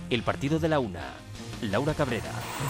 El partido de la una. Laura Cabrera.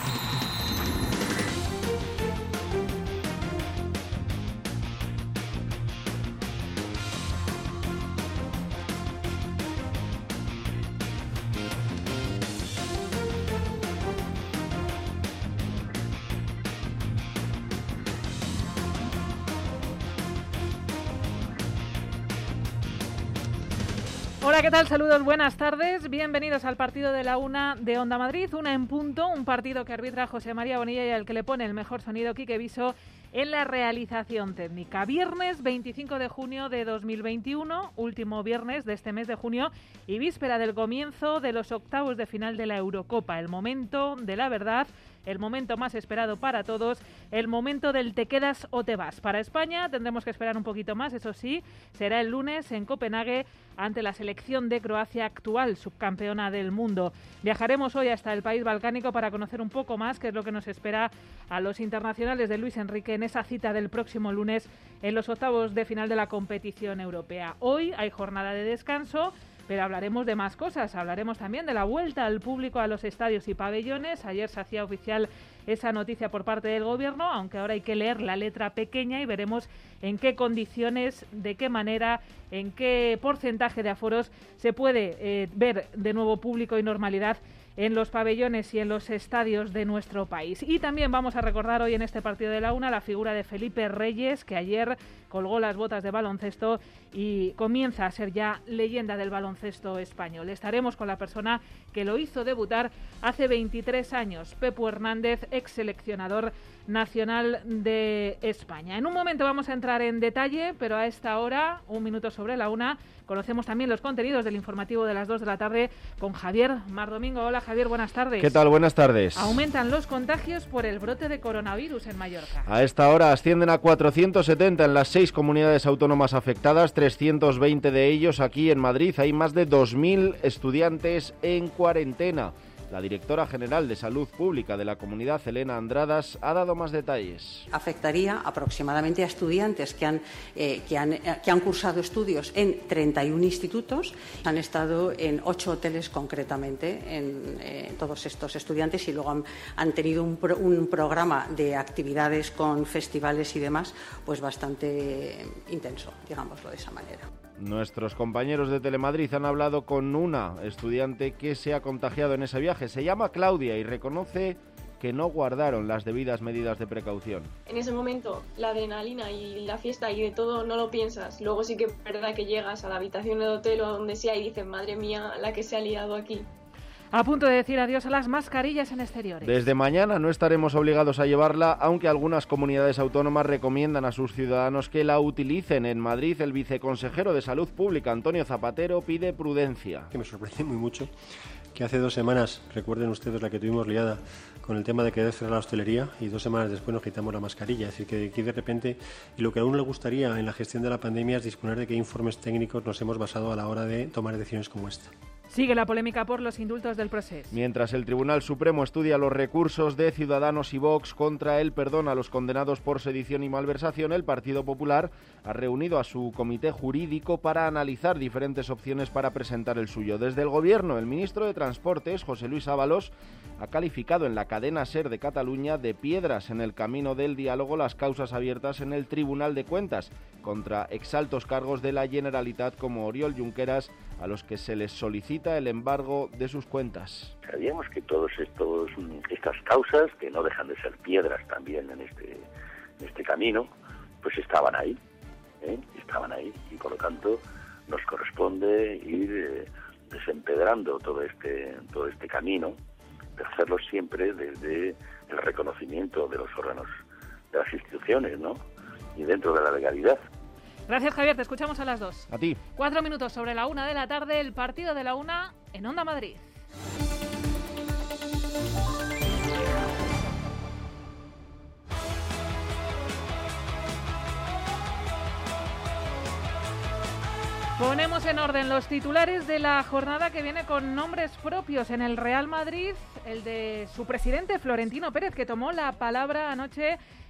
Hola, ¿qué tal? Saludos, buenas tardes. Bienvenidos al partido de la una de Onda Madrid, una en punto, un partido que arbitra José María Bonilla y al que le pone el mejor sonido Quique Viso en la realización técnica. Viernes 25 de junio de 2021, último viernes de este mes de junio y víspera del comienzo de los octavos de final de la Eurocopa. El momento de la verdad, el momento más esperado para todos, el momento del te quedas o te vas. Para España tendremos que esperar un poquito más, eso sí, será el lunes en Copenhague ante la selección de Croacia, actual subcampeona del mundo. Viajaremos hoy hasta el país balcánico para conocer un poco más qué es lo que nos espera a los internacionales de Luis Enrique en esa cita del próximo lunes en los octavos de final de la competición europea. Hoy hay jornada de descanso, pero hablaremos de más cosas. Hablaremos también de la vuelta al público a los estadios y pabellones. Ayer se hacía oficial esa noticia por parte del Gobierno, aunque ahora hay que leer la letra pequeña y veremos en qué condiciones, de qué manera, en qué porcentaje de aforos se puede ver de nuevo público y normalidad en los pabellones y en los estadios de nuestro país. Y también vamos a recordar hoy en este partido de la una la figura de Felipe Reyes, que ayer colgó las botas de baloncesto y comienza a ser ya leyenda del baloncesto español. Estaremos con la persona que lo hizo debutar hace 23 años, Pepu Hernández, ex seleccionador nacional de España. En un momento vamos a entrar en detalle, pero a esta hora, un minuto sobre la una, conocemos también los contenidos del informativo de las 2 de la tarde con Javier Mardomingo. Hola Javier, buenas tardes. ¿Qué tal? Buenas tardes. Aumentan los contagios por el brote de coronavirus en Mallorca. A esta hora ascienden a 470 en las 6 comunidades autónomas afectadas, 320 de ellos aquí en Madrid. Hay más de 2.000 estudiantes en cuarentena. La directora general de Salud Pública de la comunidad, Elena Andradas, ha dado más detalles. Afectaría aproximadamente a estudiantes que han cursado estudios en 31 institutos. Han estado en 8 hoteles concretamente, en todos estos estudiantes, y luego han tenido un programa de actividades con festivales y demás, pues bastante intenso, digámoslo de esa manera. Nuestros compañeros de Telemadrid han hablado con una estudiante que se ha contagiado en ese viaje. Se llama Claudia y reconoce que no guardaron las debidas medidas de precaución. En ese momento la adrenalina y la fiesta y de todo no lo piensas. Luego sí que es verdad que llegas a la habitación del hotel o donde sea y dices, madre mía, la que se ha liado aquí. A punto de decir adiós a las mascarillas en exteriores. Desde mañana no estaremos obligados a llevarla, aunque algunas comunidades autónomas recomiendan a sus ciudadanos que la utilicen. En Madrid, el viceconsejero de Salud Pública, Antonio Zapatero, pide prudencia. Que me sorprende muy mucho que hace 2 semanas, recuerden ustedes la que tuvimos liada con el tema de querer cerrar la hostelería, y 2 semanas después nos quitamos la mascarilla. Es decir, que aquí de repente, y lo que a uno le gustaría en la gestión de la pandemia es disponer de qué informes técnicos nos hemos basado a la hora de tomar decisiones como esta. Sigue la polémica por los indultos del Procés. Mientras el Tribunal Supremo estudia los recursos de Ciudadanos y Vox contra el perdón a los condenados por sedición y malversación, el Partido Popular ha reunido a su comité jurídico para analizar diferentes opciones para presentar el suyo. Desde el Gobierno, el ministro de Transportes, José Luis Ábalos, ha calificado en la cadena SER de Cataluña de piedras en el camino del diálogo las causas abiertas en el Tribunal de Cuentas contra exaltos cargos de la Generalitat como Oriol Junqueras, a los que se les solicita el embargo de sus cuentas. Sabíamos que todas estas causas, que no dejan de ser piedras también en este camino, pues estaban ahí, y por lo tanto nos corresponde ir desempedrando todo este camino, de hacerlo siempre desde el reconocimiento de los órganos de las instituciones, ¿no? Y dentro de la legalidad. Gracias, Javier. Te escuchamos a las 2. A ti. 4 minutos sobre la 1 de la tarde, el partido de la 1 en Onda Madrid. Ponemos en orden los titulares de la jornada, que viene con nombres propios. En el Real Madrid, el de su presidente, Florentino Pérez, que tomó la palabra anoche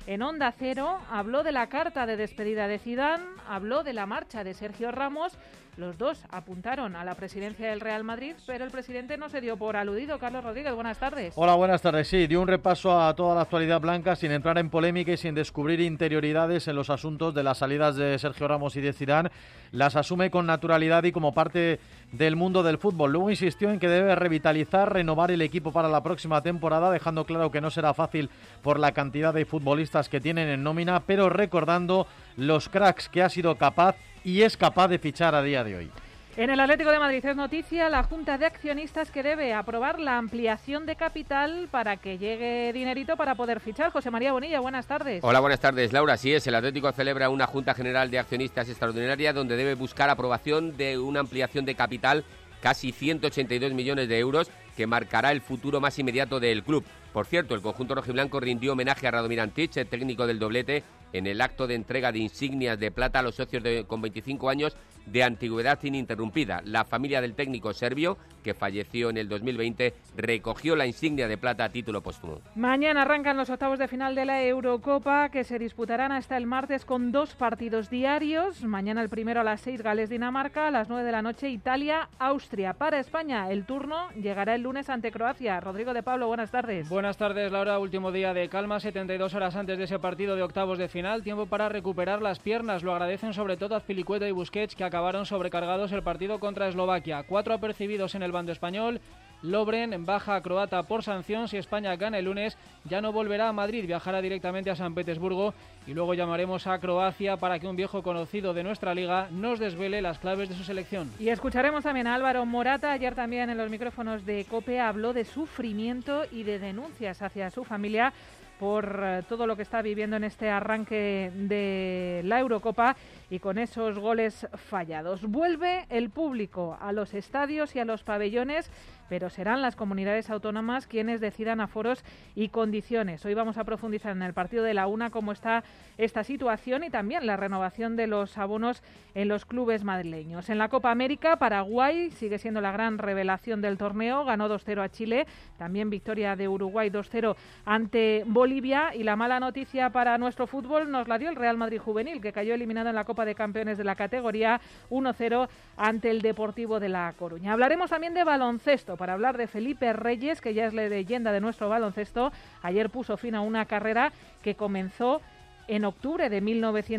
en Onda Cero, habló de la carta de despedida de Zidane, habló de la marcha de Sergio Ramos. Los dos apuntaron a la presidencia del Real Madrid, pero el presidente no se dio por aludido. Carlos Rodríguez, buenas tardes. Hola, buenas tardes. Sí, dio un repaso a toda la actualidad blanca sin entrar en polémica y sin descubrir interioridades en los asuntos de las salidas de Sergio Ramos y de Zidane. Las asume con naturalidad y como parte del mundo del fútbol. Luego insistió en que debe revitalizar, renovar el equipo para la próxima temporada, dejando claro que no será fácil por la cantidad de futbolistas que tienen en nómina, pero recordando los cracks que ha sido capaz y es capaz de fichar a día de hoy. En el Atlético de Madrid es noticia la Junta de Accionistas que debe aprobar la ampliación de capital para que llegue dinerito para poder fichar. José María Bonilla, buenas tardes. Hola, buenas tardes, Laura. Así es, el Atlético celebra una Junta General de Accionistas extraordinaria donde debe buscar aprobación de una ampliación de capital, casi 182 millones de euros, que marcará el futuro más inmediato del club. Por cierto, el conjunto rojiblanco rindió homenaje a Radomir Antich, el técnico del doblete, en el acto de entrega de insignias de plata a los socios con 25 años de antigüedad ininterrumpida. La familia del técnico serbio, que falleció en el 2020, recogió la insignia de plata a título póstumo. Mañana arrancan los octavos de final de la Eurocopa, que se disputarán hasta el martes con 2 partidos diarios. Mañana el primero a las 6, Gales-Dinamarca, a las 9 de la noche, Italia-Austria. Para España, el turno llegará el lunes ante Croacia. Rodrigo de Pablo, buenas tardes. Buenas tardes, Laura. Último día de calma, 72 horas antes de ese partido de octavos de final. Tiempo para recuperar las piernas. Lo agradecen sobre todo Azpilicueta y Busquets, que acabaron sobrecargados el partido contra Eslovaquia. 4 apercibidos en el bando español. Lovren baja a croata por sanción. Si España gana el lunes, ya no volverá a Madrid, viajará directamente a San Petersburgo y luego llamaremos a Croacia para que un viejo conocido de nuestra liga nos desvele las claves de su selección. Y escucharemos también a Álvaro Morata. Ayer también en los micrófonos de COPE habló de sufrimiento y de denuncias hacia su familia por todo lo que está viviendo en este arranque de la Eurocopa y con esos goles fallados. Vuelve el público a los estadios y a los pabellones, pero serán las comunidades autónomas quienes decidan aforos y condiciones. Hoy vamos a profundizar en el partido de la Una cómo está esta situación y también la renovación de los abonos en los clubes madrileños. En la Copa América, Paraguay sigue siendo la gran revelación del torneo, ganó 2-0 a Chile, también victoria de Uruguay 2-0 ante Bolivia, y la mala noticia para nuestro fútbol nos la dio el Real Madrid Juvenil, que cayó eliminado en la Copa de Campeones de la categoría 1-0 ante el Deportivo de La Coruña. Hablaremos también de baloncesto, para hablar de Felipe Reyes, que ya es la leyenda de nuestro baloncesto. Ayer puso fin a una carrera que comenzó en octubre de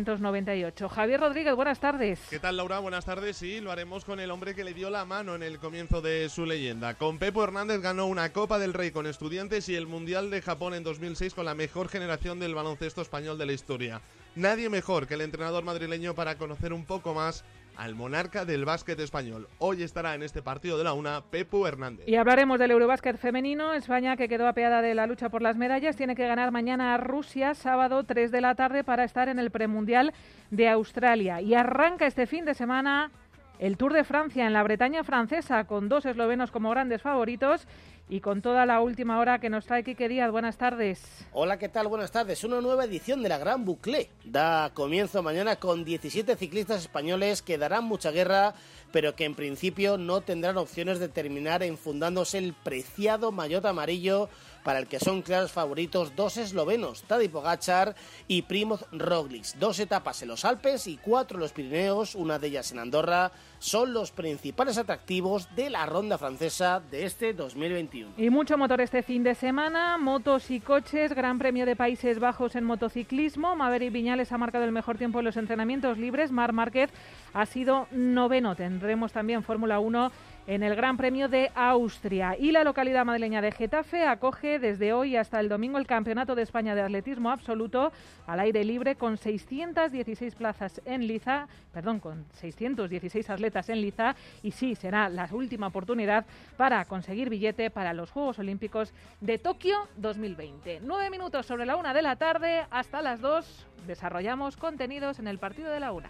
1998. Javier Rodríguez, buenas tardes. ¿Qué tal, Laura? Buenas tardes. Sí, lo haremos con el hombre que le dio la mano en el comienzo de su leyenda. Con Pepo Hernández ganó una Copa del Rey con Estudiantes y el Mundial de Japón en 2006 con la mejor generación del baloncesto español de la historia. Nadie mejor que el entrenador madrileño para conocer un poco más al monarca del básquet español. Hoy estará en este partido de la Una Pepo Hernández. Y hablaremos del Eurobásquet femenino. España, que quedó apeada de la lucha por las medallas, tiene que ganar mañana a Rusia, sábado 3 de la tarde, para estar en el premundial de Australia. Y arranca este fin de semana el Tour de Francia en la Bretaña francesa, con 2 eslovenos como grandes favoritos y con toda la última hora que nos trae Quique Díaz. Buenas tardes. Hola, ¿qué tal? Buenas tardes. Una nueva edición de la Gran Boucle da comienzo mañana con 17 ciclistas españoles que darán mucha guerra, pero que en principio no tendrán opciones de terminar enfundándose el preciado maillot amarillo, para el que son claros favoritos 2 eslovenos, Tadej Pogačar y Primož Roglič. 2 etapas en los Alpes y 4 en los Pirineos, una de ellas en Andorra, son los principales atractivos de la ronda francesa de este 2021. Y mucho motor este fin de semana, motos y coches, Gran Premio de Países Bajos en motociclismo. Maverick Viñales ha marcado el mejor tiempo en los entrenamientos libres, Marc Márquez ha sido 9º. Tendremos también Fórmula 1 en el Gran Premio de Austria. Y la localidad madrileña de Getafe acoge desde hoy hasta el domingo el Campeonato de España de Atletismo Absoluto al aire libre, con 616 plazas en liza, con 616 atletas en liza, y sí, será la última oportunidad para conseguir billete para los Juegos Olímpicos de Tokio 2020. 9 minutos sobre la 1 de la tarde, hasta las 2 desarrollamos contenidos en el partido de la Una.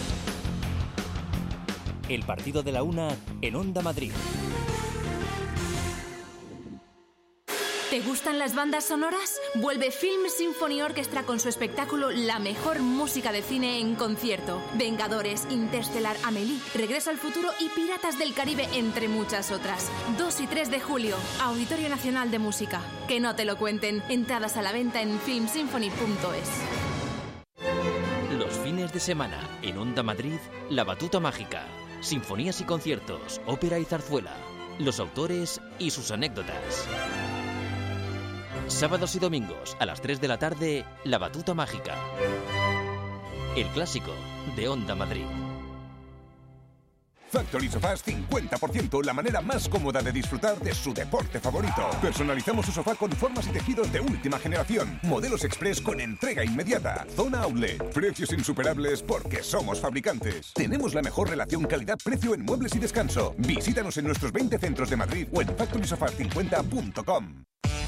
El partido de la Una en Onda Madrid. ¿Te gustan las bandas sonoras? Vuelve Film Symphony Orchestra con su espectáculo La mejor música de cine en concierto. Vengadores, Interstellar, Amélie, Regreso al futuro y Piratas del Caribe, entre muchas otras. 2 y 3 de julio, Auditorio Nacional de Música. Que no te lo cuenten. Entradas a la venta en filmsymphony.es. Los fines de semana, en Onda Madrid, La Batuta Mágica. Sinfonías y conciertos, ópera y zarzuela. Los autores y sus anécdotas. Sábados y domingos, a las 3 de la tarde, La Batuta Mágica. El clásico de Onda Madrid. Factory Sofás 50%, la manera más cómoda de disfrutar de su deporte favorito. Personalizamos su sofá con formas y tejidos de última generación. Modelos express con entrega inmediata. Zona Outlet. Precios insuperables porque somos fabricantes. Tenemos la mejor relación calidad-precio en muebles y descanso. Visítanos en nuestros 20 centros de Madrid o en factorysofas50.com.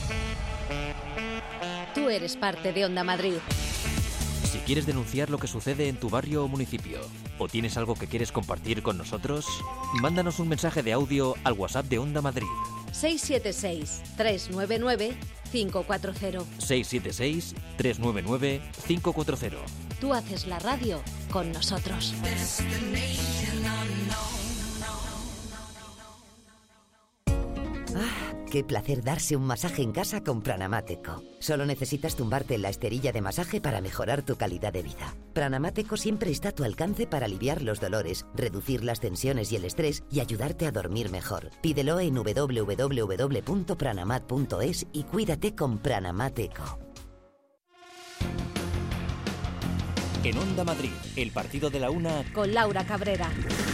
Tú eres parte de Onda Madrid. Si quieres denunciar lo que sucede en tu barrio o municipio, o tienes algo que quieres compartir con nosotros, mándanos un mensaje de audio al WhatsApp de Onda Madrid. 676-399-540. 676-399-540. Tú haces la radio con nosotros. Qué placer darse un masaje en casa con Pranamáteco. Solo necesitas tumbarte en la esterilla de masaje para mejorar tu calidad de vida. Pranamáteco siempre está a tu alcance para aliviar los dolores, reducir las tensiones y el estrés y ayudarte a dormir mejor. Pídelo en www.pranamat.es y cuídate con Pranamáteco. En Onda Madrid, el partido de la una con Laura Cabrera.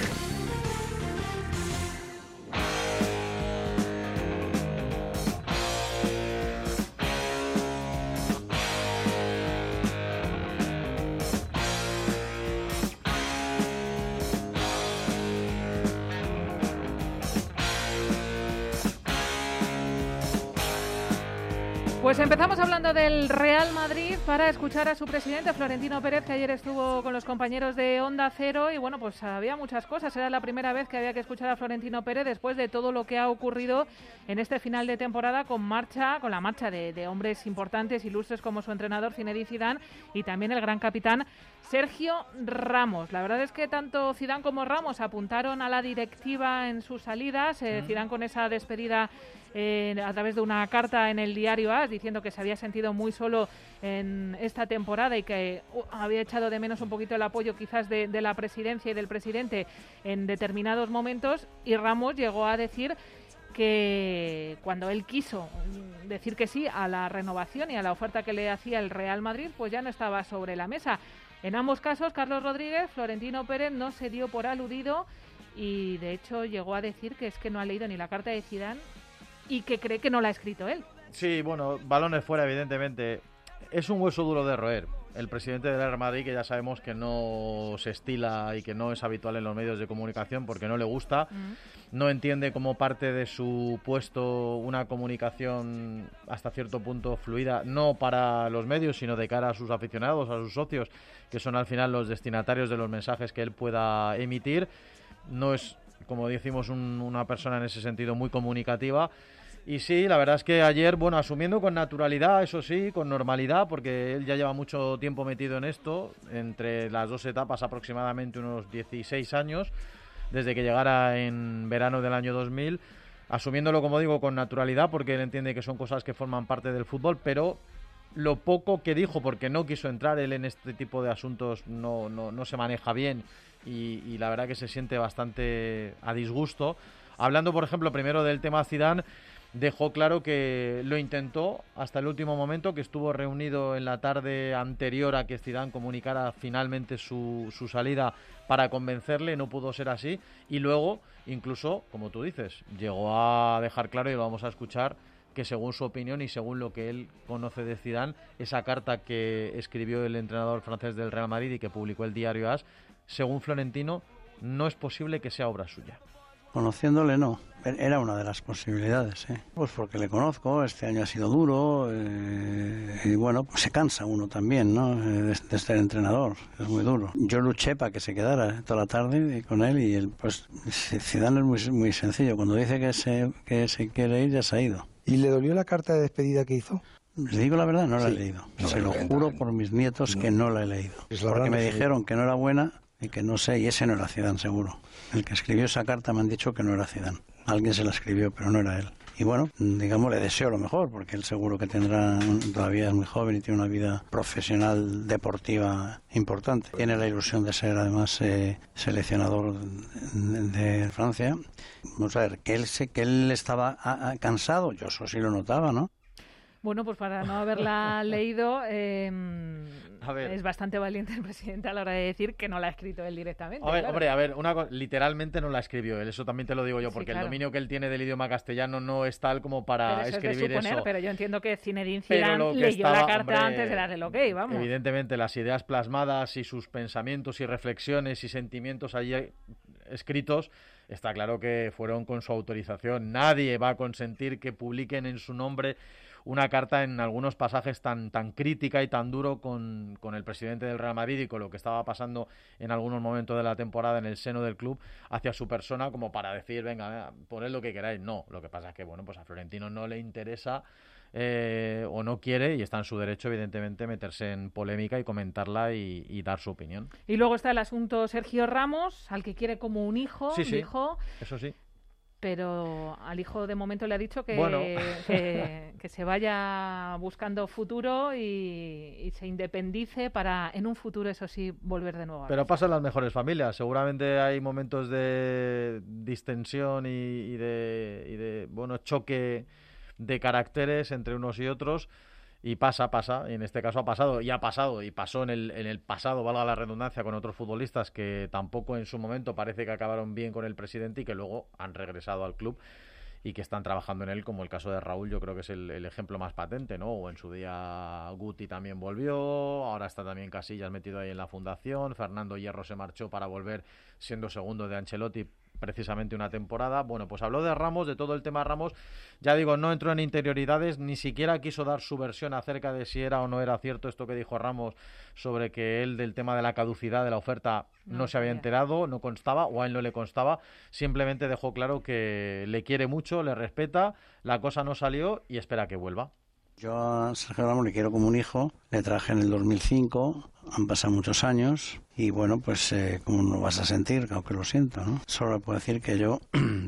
Pues empezamos hablando del Real Madrid para escuchar a su presidente, Florentino Pérez, que ayer estuvo con los compañeros de Onda Cero y bueno, pues había muchas cosas. Era la primera vez que había que escuchar a Florentino Pérez después de todo lo que ha ocurrido en este final de temporada con la marcha de hombres importantes, ilustres como su entrenador Zinedine Zidane y también el gran capitán Sergio Ramos. La verdad es que tanto Zidane como Ramos apuntaron a la directiva en sus salidas. Zidane con esa despedida a través de una carta en el diario AS diciendo que se había sentido muy solo en esta temporada y que había echado de menos un poquito el apoyo quizás de la presidencia y del presidente en determinados momentos, y Ramos llegó a decir que cuando él quiso decir que sí a la renovación y a la oferta que le hacía el Real Madrid, pues ya no estaba sobre la mesa. En ambos casos, Carlos Rodríguez, Florentino Pérez no se dio por aludido y de hecho llegó a decir que es que no ha leído ni la carta de Zidane y que cree que no la ha escrito él. Sí, bueno, balones fuera, evidentemente. Es un hueso duro de roer. El presidente del Real Madrid, que ya sabemos que no se estila y que no es habitual en los medios de comunicación porque no le gusta, no entiende como parte de su puesto una comunicación hasta cierto punto fluida, no para los medios, sino de cara a sus aficionados, a sus socios, que son al final los destinatarios de los mensajes que él pueda emitir. No es, como decimos, una persona en ese sentido muy comunicativa. Y sí, la verdad es que ayer, bueno, asumiendo con naturalidad, eso sí, con normalidad, porque él ya lleva mucho tiempo metido en esto, entre las dos etapas aproximadamente unos 16 años, desde que llegara en verano del año 2000, asumiéndolo, como digo, con naturalidad, porque él entiende que son cosas que forman parte del fútbol, pero lo poco que dijo, porque no quiso entrar él en este tipo de asuntos, no se maneja bien y la verdad que se siente bastante a disgusto. Hablando, por ejemplo, primero del tema Zidane, dejó claro que lo intentó hasta el último momento, que estuvo reunido en la tarde anterior a que Zidane comunicara finalmente su salida para convencerle, no pudo ser así, y luego, incluso, como tú dices, llegó a dejar claro, y lo vamos a escuchar, que según su opinión y según lo que él conoce de Zidane, esa carta que escribió el entrenador francés del Real Madrid y que publicó el diario AS, según Florentino, no es posible que sea obra suya. Conociéndole no, era una de las posibilidades, pues porque le conozco, este año ha sido duro y bueno, pues se cansa uno también, ¿no? De ser entrenador, es muy duro. Yo luché para que se quedara toda la tarde con él y él, pues Zidane es muy sencillo, cuando dice que se quiere ir ya se ha ido. ¿Y le dolió la carta de despedida que hizo? Les digo la verdad, no la he leído. Se lo juro por mis nietos que no la he leído. Porque me dijeron que no era buena y que no sé, y ese no era Zidane seguro. El que escribió esa carta me han dicho que no era Zidane. Alguien se la escribió, pero no era él. Y bueno, digamos, le deseo lo mejor, porque él seguro que todavía es muy joven y tiene una vida profesional deportiva importante. Tiene la ilusión de ser además seleccionador de Francia. Vamos a ver, que él estaba cansado, yo eso sí lo notaba, ¿no? Bueno, pues para no haberla leído, es bastante valiente el presidente a la hora de decir que no la ha escrito él directamente. Hombre, literalmente no la escribió él, eso también te lo digo yo, porque el dominio que él tiene del idioma castellano no es tal como para escribir eso. Pero yo entiendo que Zinedine Zidane leyó la carta antes de darle el ok, vamos. Evidentemente, las ideas plasmadas y sus pensamientos y reflexiones y sentimientos allí escritos, está claro que fueron con su autorización. Nadie va a consentir que publiquen en su nombre una carta en algunos pasajes tan crítica y tan duro con el presidente del Real Madrid y con lo que estaba pasando en algunos momentos de la temporada en el seno del club hacia su persona, como para decir, venga, poned lo que queráis. No, lo que pasa es que, bueno, pues a Florentino no le interesa o no quiere, y está en su derecho, evidentemente, meterse en polémica y comentarla y dar su opinión. Y luego está el asunto Sergio Ramos, al que quiere como un hijo. Sí, eso sí. Pero al hijo de momento le ha dicho que, bueno, que se vaya buscando futuro y se independice para en un futuro, eso sí, volver de nuevo. Pero pasa en las mejores familias. Seguramente hay momentos de distensión y de choque de caracteres entre unos y otros. Y pasa, y en este caso ha pasado, y pasó en el pasado, valga la redundancia, con otros futbolistas que tampoco en su momento parece que acabaron bien con el presidente y que luego han regresado al club y que están trabajando en él, como el caso de Raúl. Yo creo que es el ejemplo más patente, ¿no? O en su día Guti también volvió, ahora está también Casillas metido ahí en la fundación, Fernando Hierro se marchó para volver siendo segundo de Ancelotti precisamente una temporada. Bueno, pues habló de Ramos, de todo el tema Ramos. Ya digo, no entró en interioridades, ni siquiera quiso dar su versión acerca de si era o no era cierto esto que dijo Ramos sobre que él del tema de la caducidad de la oferta no se había enterado, no constaba, o a él no le constaba. Simplemente dejó claro que le quiere mucho, le respeta, la cosa no salió y espera que vuelva. Yo a Sergio Ramos le quiero como un hijo, le traje en el 2005, han pasado muchos años y bueno, pues ¿cómo no vas a sentir? Aunque lo siento, ¿no? Solo le puedo decir que yo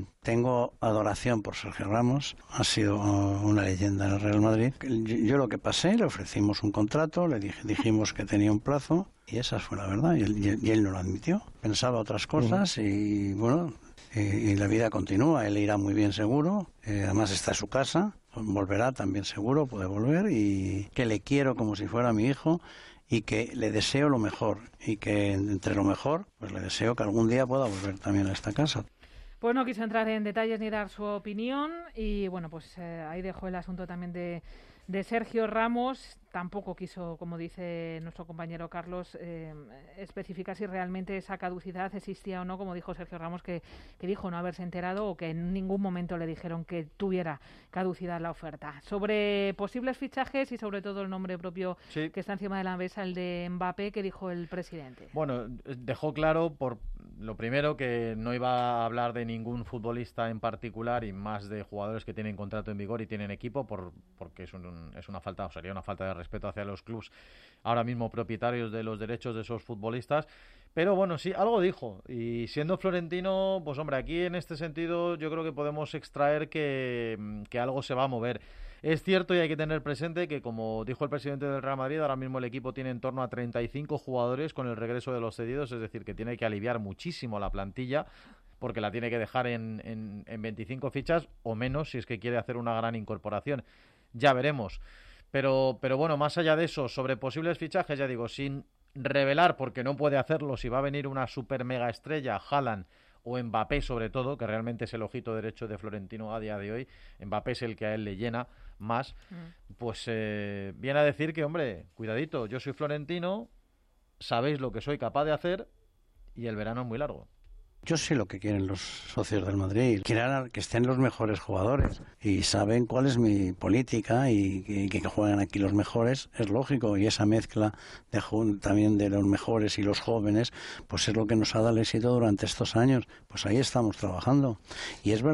tengo adoración por Sergio Ramos, ha sido una leyenda en el Real Madrid. Yo lo que pasé, le ofrecimos un contrato, dijimos que tenía un plazo y esa fue la verdad y él no lo admitió. Pensaba otras cosas y bueno, y la vida continúa, él irá muy bien seguro, además está en su casa. Volverá también seguro, puede volver, y que le quiero como si fuera mi hijo y que le deseo lo mejor y que entre lo mejor pues le deseo que algún día pueda volver también a esta casa. Pues no quiso entrar en detalles ni dar su opinión y bueno, pues ahí dejó el asunto también de Sergio Ramos. Tampoco quiso, como dice nuestro compañero Carlos, especificar si realmente esa caducidad existía o no, como dijo Sergio Ramos, que dijo no haberse enterado o que en ningún momento le dijeron que tuviera caducidad la oferta. Sobre posibles fichajes y sobre todo el nombre propio que está encima de la mesa, el de Mbappé, que dijo el presidente. Bueno, dejó claro, por lo primero, que no iba a hablar de ningún futbolista en particular y más de jugadores que tienen contrato en vigor y tienen equipo, porque es una falta, o sería una falta de respeto hacia los clubs ahora mismo propietarios de los derechos de esos futbolistas. Pero bueno, sí, algo dijo. Y siendo Florentino, pues hombre, aquí en este sentido yo creo que podemos extraer que algo se va a mover. Es cierto y hay que tener presente que, como dijo el presidente del Real Madrid, ahora mismo el equipo tiene en torno a 35 jugadores con el regreso de los cedidos, es decir, que tiene que aliviar muchísimo la plantilla porque la tiene que dejar en 25 fichas o menos si es que quiere hacer una gran incorporación. Ya veremos. Pero bueno, más allá de eso, sobre posibles fichajes, ya digo, sin revelar, porque no puede hacerlo, si va a venir una super mega estrella, Haaland o Mbappé sobre todo, que realmente es el ojito derecho de Florentino a día de hoy. Mbappé es el que a él le llena más. Pues viene a decir que, hombre, cuidadito, yo soy Florentino, sabéis lo que soy capaz de hacer y el verano es muy largo. Yo sé lo que quieren los socios del Madrid. Quieren que estén los mejores jugadores y saben cuál es mi política y que jueguen aquí los mejores. Es lógico, y esa mezcla también de los mejores y los jóvenes, pues es lo que nos ha dado el éxito durante estos años. Pues ahí estamos trabajando. Y es verdad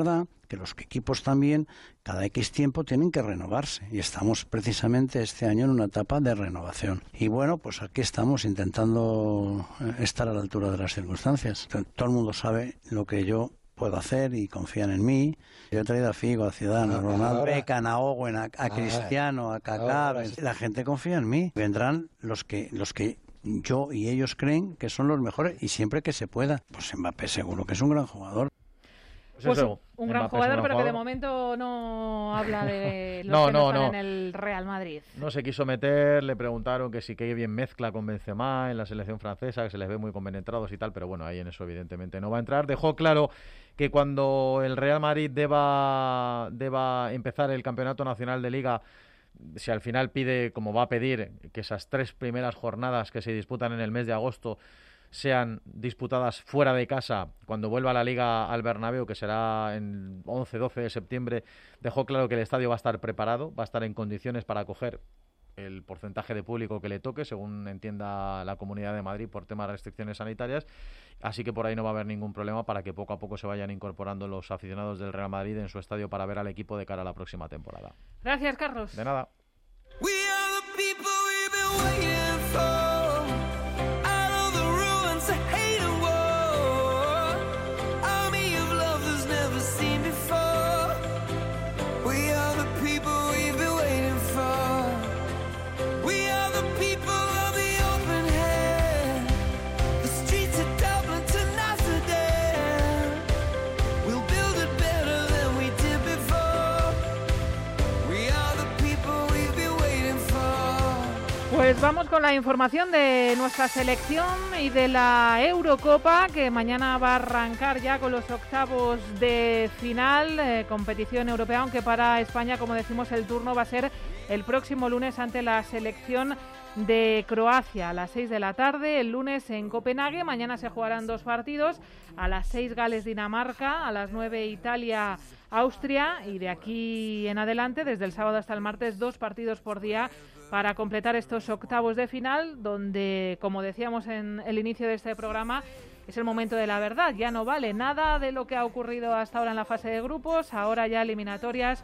que los equipos también cada X tiempo tienen que renovarse y estamos precisamente este año en una etapa de renovación. Y bueno, pues aquí estamos intentando estar a la altura de las circunstancias. Todo el mundo sabe lo que yo puedo hacer y confían en mí. Yo he traído a Figo, a Zidane, a Ronaldo, a Owen, a Cristiano, a Kaká. La gente confía en mí. Vendrán los que yo y ellos creen que son los mejores y siempre que se pueda. Pues Mbappé seguro que es un gran jugador. Pues un gran jugador, pero que de momento no habla de los que no están en el Real Madrid. No se quiso meter, le preguntaron que sí que bien mezcla con Benzema en la selección francesa, que se les ve muy compenetrados y tal, pero bueno, ahí en eso evidentemente no va a entrar. Dejó claro que cuando el Real Madrid deba empezar el Campeonato Nacional de Liga, si al final pide, como va a pedir, que esas 3 primeras jornadas que se disputan en el mes de agosto sean disputadas fuera de casa cuando vuelva la Liga al Bernabéu, que será en 11-12 de septiembre, dejó claro que el estadio va a estar preparado, va a estar en condiciones para acoger el porcentaje de público que le toque, según entienda la Comunidad de Madrid por temas de restricciones sanitarias, así que por ahí no va a haber ningún problema para que poco a poco se vayan incorporando los aficionados del Real Madrid en su estadio para ver al equipo de cara a la próxima temporada. Gracias, Carlos. De nada. Pues vamos con la información de nuestra selección y de la Eurocopa, que mañana va a arrancar ya con los octavos de final, competición europea, aunque para España, como decimos, el turno va a ser el próximo lunes ante la selección de Croacia a las 6 de la tarde, el lunes en Copenhague. Mañana se jugarán 2 partidos, a las 6 Gales-Dinamarca, a las 9 Italia-Austria, y de aquí en adelante, desde el sábado hasta el martes, 2 partidos por día para completar estos octavos de final, donde, como decíamos en el inicio de este programa, es el momento de la verdad. Ya no vale nada de lo que ha ocurrido hasta ahora en la fase de grupos, ahora ya eliminatorias,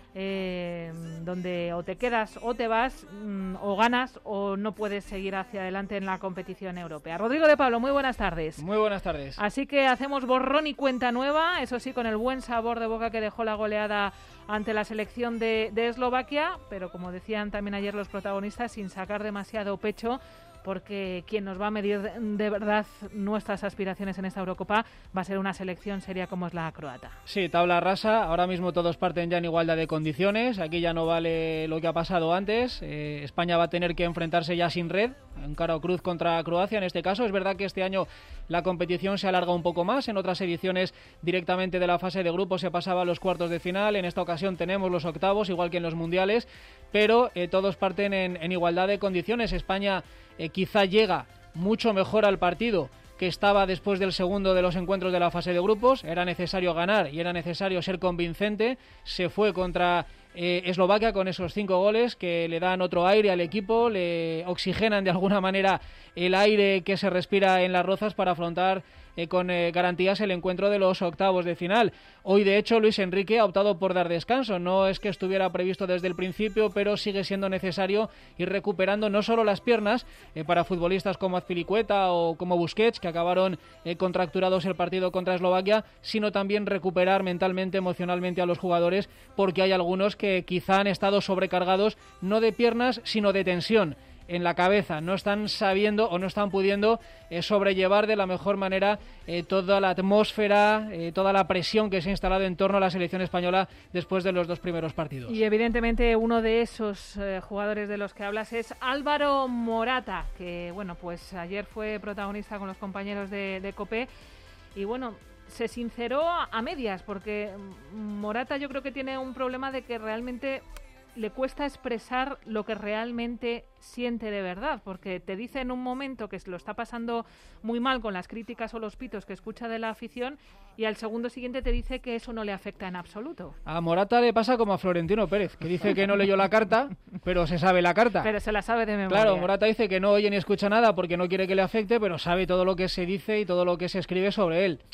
donde o te quedas o te vas, o ganas o no puedes seguir hacia adelante en la competición europea. Rodrigo de Pablo, muy buenas tardes. Muy buenas tardes. Así que hacemos borrón y cuenta nueva, eso sí, con el buen sabor de boca que dejó la goleada ante la selección de Eslovaquia, pero como decían también ayer los protagonistas, sin sacar demasiado pecho, porque quien nos va a medir de verdad nuestras aspiraciones en esta Eurocopa va a ser una selección seria como es la croata. Sí, tabla rasa, ahora mismo todos parten ya en igualdad de condiciones, aquí ya no vale lo que ha pasado antes, España va a tener que enfrentarse ya sin red, en cara o cruz contra Croacia en este caso. Es verdad que este año la competición se alarga un poco más, en otras ediciones directamente de la fase de grupos se pasaba a los cuartos de final, en esta ocasión tenemos los octavos, igual que en los mundiales, pero todos parten en igualdad de condiciones. España quizá llega mucho mejor al partido que estaba después del segundo de los encuentros de la fase de grupos. Era necesario ganar y era necesario ser convincente. Se fue contra Eslovaquia con esos 5 goles que le dan otro aire al equipo, le oxigenan de alguna manera el aire que se respira en Las Rozas para afrontar con garantías el encuentro de los octavos de final. Hoy, de hecho, Luis Enrique ha optado por dar descanso. No es que estuviera previsto desde el principio, pero sigue siendo necesario ir recuperando no solo las piernas para futbolistas como Azpilicueta o como Busquets, que acabaron contracturados el partido contra Eslovaquia, sino también recuperar mentalmente, emocionalmente a los jugadores, porque hay algunos que quizá han estado sobrecargados, no de piernas, sino de tensión en la cabeza. No están sabiendo o no están pudiendo sobrellevar de la mejor manera toda la atmósfera, toda la presión que se ha instalado en torno a la selección española después de los 2 primeros partidos. Y evidentemente uno de esos jugadores de los que hablas es Álvaro Morata, que bueno, pues ayer fue protagonista con los compañeros de COPE y bueno, se sinceró a medias, porque Morata yo creo que tiene un problema de que realmente le cuesta expresar lo que realmente siente de verdad, porque te dice en un momento que lo está pasando muy mal con las críticas o los pitos que escucha de la afición, y al segundo siguiente te dice que eso no le afecta en absoluto. A Morata le pasa como a Florentino Pérez, que dice que no leyó la carta, pero se sabe la carta. Pero se la sabe de memoria. Claro, Morata dice que no oye ni escucha nada porque no quiere que le afecte, pero sabe todo lo que se dice y todo lo que se escribe sobre él.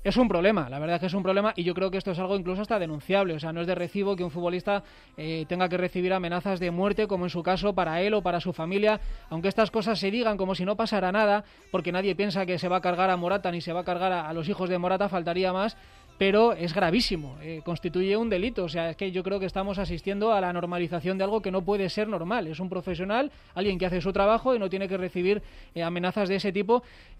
es un problema, la verdad es que es un problema, y yo creo que esto es algo incluso hasta denunciable. O sea, no es de recibo que un futbolista tenga que recibir amenazas de muerte, como en su caso, para él o para su familia, aunque estas cosas se digan como si no pasara nada, porque nadie piensa que se va a cargar a Morata ni se va a cargar a los hijos de Morata, faltaría más. Pero es gravísimo, constituye un delito. O sea, es que yo creo que estamos asistiendo a la normalización de algo que no puede ser normal. Es un profesional, alguien que hace su trabajo y no tiene que recibir amenazas de ese tipo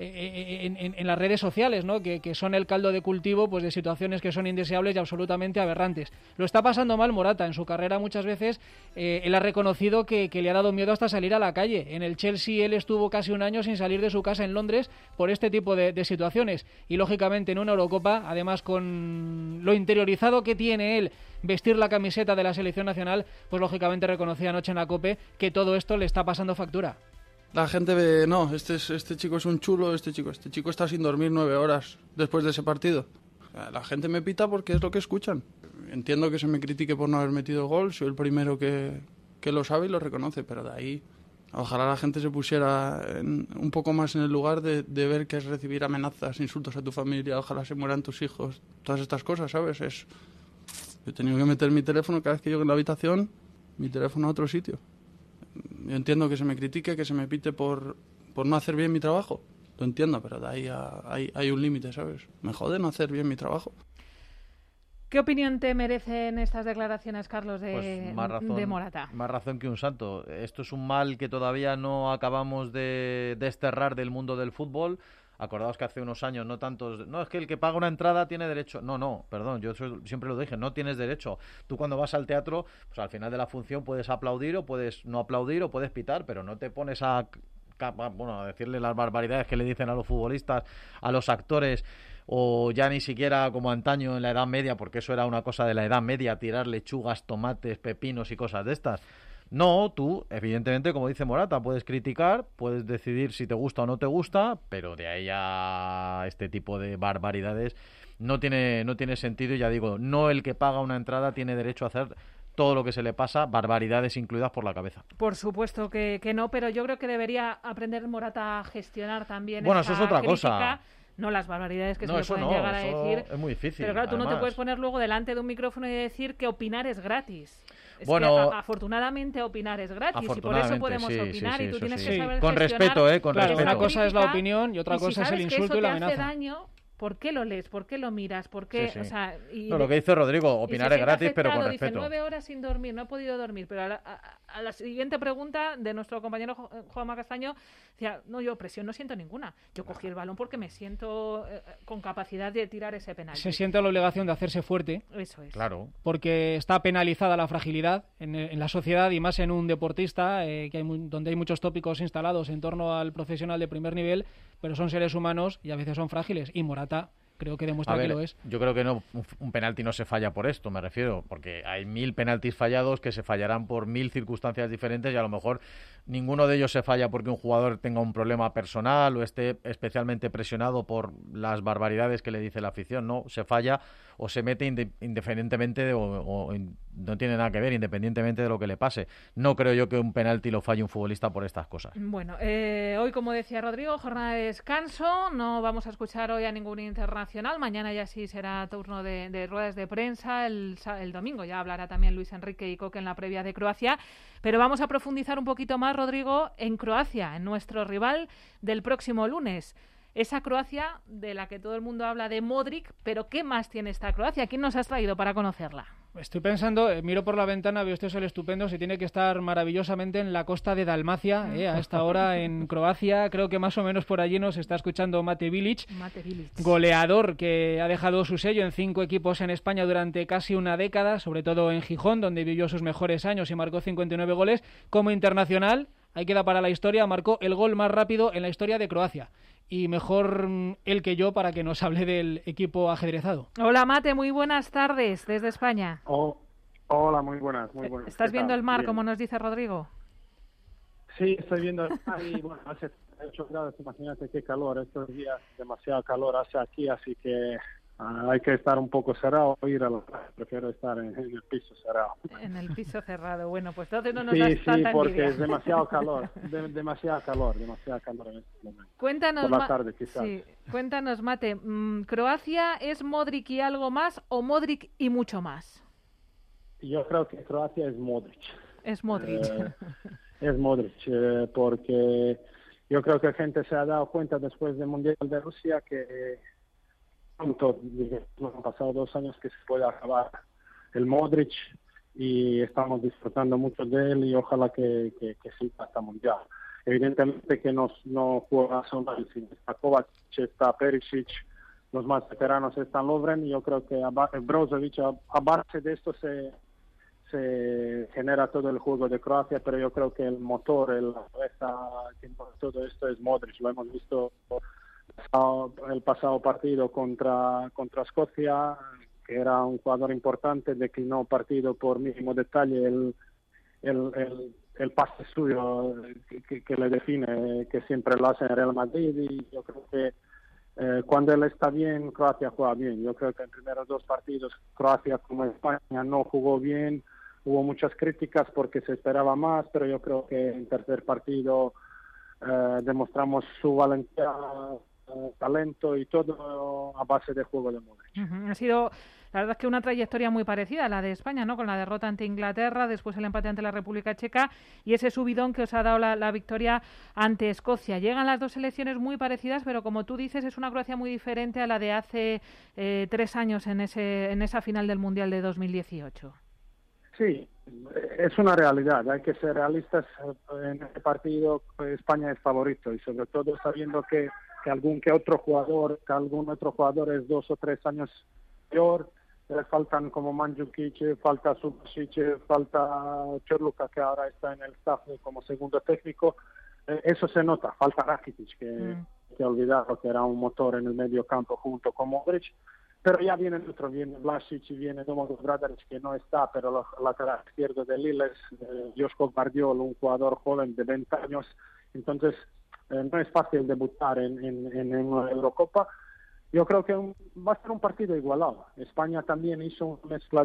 en las redes sociales, ¿no? Que son el caldo de cultivo, pues, de situaciones que son indeseables y absolutamente aberrantes. Lo está pasando mal Morata. En su carrera muchas veces él ha reconocido que le ha dado miedo hasta salir a la calle. En el Chelsea él estuvo casi un año sin salir de su casa en Londres por este tipo de situaciones. Y lógicamente en una Eurocopa, además con lo interiorizado que tiene él vestir la camiseta de la selección nacional, pues lógicamente reconocía anoche en la COPE que todo esto le está pasando factura. La gente ve, no, este chico es un chulo, este chico está sin dormir 9 horas después de ese partido. La gente me pita porque es lo que escuchan. Entiendo que se me critique por no haber metido gol, soy el primero que lo sabe y lo reconoce, pero de ahí ojalá la gente se pusiera un poco más en el lugar de ver que es recibir amenazas, insultos a tu familia, ojalá se mueran tus hijos, todas estas cosas, ¿sabes? Yo he tenido que meter mi teléfono cada vez que llego en la habitación, mi teléfono a otro sitio. Yo entiendo que se me critique, que se me pite por no hacer bien mi trabajo, lo entiendo, pero de ahí hay un límite, ¿sabes? Me jode no hacer bien mi trabajo. ¿Qué opinión te merecen estas declaraciones, Carlos, de Morata? Más razón que un santo. Esto es un mal que todavía no acabamos de desterrar del mundo del fútbol. Acordaos que hace unos años no es que el que paga una entrada tiene derecho. No, perdón, yo siempre lo dije, no tienes derecho. Tú cuando vas al teatro, pues al final de la función puedes aplaudir o puedes no aplaudir o puedes pitar, pero no te pones a decirle las barbaridades que le dicen a los futbolistas, a los actores, o ya ni siquiera como antaño en la Edad Media, porque eso era una cosa de la Edad Media, tirar lechugas, tomates, pepinos y cosas de estas. No, tú, evidentemente, como dice Morata, puedes criticar, puedes decidir si te gusta o no te gusta, pero de ahí a este tipo de barbaridades no tiene sentido. Y ya digo, no el que paga una entrada tiene derecho a hacer todo lo que se le pasa, barbaridades incluidas, por la cabeza. Por supuesto que no, pero yo creo que debería aprender Morata a gestionar también eso es otra crítica. Cosa. No las barbaridades que se le pueden llegar a decir. Es muy difícil. Pero claro, tú además no te puedes poner luego delante de un micrófono y decir que opinar es gratis. Es que afortunadamente opinar es gratis y por eso podemos opinar y tú tienes que saber con gestionar. Respeto, con claro, respeto. Una cosa es la opinión y otra cosa es el insulto y la amenaza. Si sabes que eso te hace daño, ¿por qué lo lees? ¿Por qué lo miras? ¿Por qué? Sí. O sea, lo que dice Rodrigo, opinar es gratis, pero con respeto. Dice 9 horas sin dormir, no he podido dormir, pero a la siguiente pregunta de nuestro compañero Juanma Castaño, decía, no, yo presión no siento ninguna. Yo cogí el balón porque me siento con capacidad de tirar ese penalti. Se siente la obligación de hacerse fuerte. Eso es. Claro. Porque está penalizada la fragilidad en la sociedad y más en un deportista donde hay muchos tópicos instalados en torno al profesional de primer nivel, pero son seres humanos y a veces son frágiles. Y Morata creo que demuestra que lo es. Yo creo que no, un penalti no se falla por esto, me refiero, porque hay 1000 penaltis fallados que se fallarán por 1000 circunstancias diferentes y a lo mejor ninguno de ellos se falla porque un jugador tenga un problema personal o esté especialmente presionado por las barbaridades que le dice la afición. No, se falla o se mete independientemente o no tiene nada que ver, independientemente de lo que le pase. No creo yo que un penalti lo falle un futbolista por estas cosas. Bueno, hoy, como decía Rodrigo, jornada de descanso, no vamos a escuchar hoy a ningún internacional, mañana ya sí será turno de ruedas de prensa, el domingo ya hablará también Luis Enrique y Coque en la previa de Croacia, pero vamos a profundizar un poquito más, Rodrigo, en Croacia, en nuestro rival del próximo lunes. Esa Croacia de la que todo el mundo habla de Modric, pero ¿qué más tiene esta Croacia? ¿Quién nos has traído para conocerla? Estoy pensando, miro por la ventana, veo este sol estupendo, se tiene que estar maravillosamente en la costa de Dalmacia, a esta hora en Croacia. Creo que más o menos por allí nos está escuchando Mate Bilic, goleador que ha dejado su sello en 5 equipos en España durante casi una década, sobre todo en Gijón, donde vivió sus mejores años y marcó 59 goles. Como internacional, ahí queda para la historia, marcó el gol más rápido en la historia de Croacia. Y mejor él que yo para que nos hable del equipo ajedrezado. Hola Mate, muy buenas tardes desde España. Hola, muy buenas. ¿Estás viendo el mar, como nos dice Rodrigo? Sí, estoy viendo el mar y bueno, hace 8 grados, imagínate qué calor, estos días demasiado calor hace aquí, así que hay que estar un poco cerrado o ir a la playa. Prefiero estar en el piso cerrado. En el piso cerrado. Bueno, pues entonces no nos das tanta porque envidia. es demasiado calor. Demasiado calor en este momento. Cuéntanos, por la tarde, quizás. Sí, cuéntanos, Mate. ¿Croacia es Modric y algo más o Modric y mucho más? Yo creo que Croacia es Modric. Es Modric. Es Modric, porque yo creo que la gente se ha dado cuenta después del Mundial de Rusia que pronto, han pasado 2 años que se puede acabar el Modric y estamos disfrutando mucho de él y ojalá que sí hasta Mundial. Evidentemente que no juega solo él, sino está Kovacic, está Perisic, los más veteranos están Lovren y yo creo que Brozovic a base de esto se genera todo el juego de Croacia, pero yo creo que el motor, la cabeza que todo esto es Modric. Lo hemos visto el pasado partido contra Escocia, que era un jugador importante, declinó partido por mínimo detalle el pase suyo que le define, que siempre lo hace en Real Madrid, y yo creo que cuando él está bien, Croacia juega bien. Yo creo que en primeros 2 partidos Croacia como España no jugó bien, hubo muchas críticas porque se esperaba más, pero yo creo que en tercer partido demostramos su valentía, talento y todo a base de juego de Modric. Ha sido, la verdad es que una trayectoria muy parecida a la de España, ¿no? Con la derrota ante Inglaterra, después el empate ante la República Checa y ese subidón que os ha dado la victoria ante Escocia. Llegan las 2 selecciones muy parecidas, pero como tú dices, es una Croacia muy diferente a la de hace 3 años en esa final del Mundial de 2018. Sí, es una realidad. Hay que ser realistas. En este partido España es favorito y sobre todo sabiendo que algún otro jugador es 2 o 3 años peor. Faltan como Mandzukic, falta Subasic, falta Chorluka, que ahora está en el staff como segundo técnico. Eso se nota. Falta Rakitic, que olvidarlo, que era un motor en el medio campo junto con Modric. Pero ya viene el otro, viene Vlasic y viene Domagoj Bradarić, que no está, pero la lateral izquierdo de Lille es Joško Gvardiol, un jugador joven de 20 años. Entonces, no es fácil debutar en una Eurocopa. Yo creo que va a ser un partido igualado. España también hizo una mezcla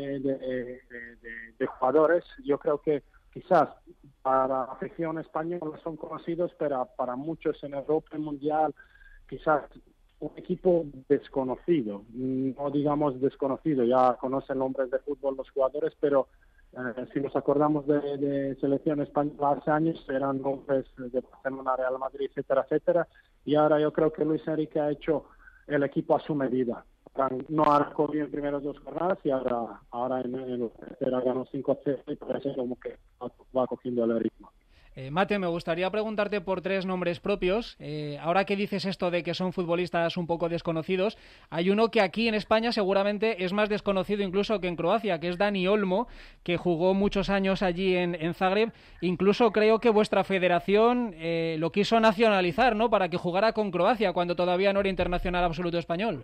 de jugadores. Yo creo que quizás para la afición española son conocidos, pero para muchos en Europa, en Mundial, quizás un equipo desconocido, no digamos desconocido, ya conocen nombres de fútbol los jugadores, pero si nos acordamos de selección española hace años, eran nombres de Barcelona, Real Madrid, etcétera, etcétera, y ahora yo creo que Luis Enrique ha hecho el equipo a su medida. No arrancó bien primeros 2 jornadas y ahora en la tercera ganó 5-0 y parece como que va cogiendo el ritmo. Mate, me gustaría preguntarte por 3 nombres propios. Ahora que dices esto de que son futbolistas un poco desconocidos, hay uno que aquí en España seguramente es más desconocido incluso que en Croacia, que es Dani Olmo, que jugó muchos años allí en Zagreb. Incluso creo que vuestra federación lo quiso nacionalizar, ¿no?, para que jugara con Croacia cuando todavía no era internacional absoluto español.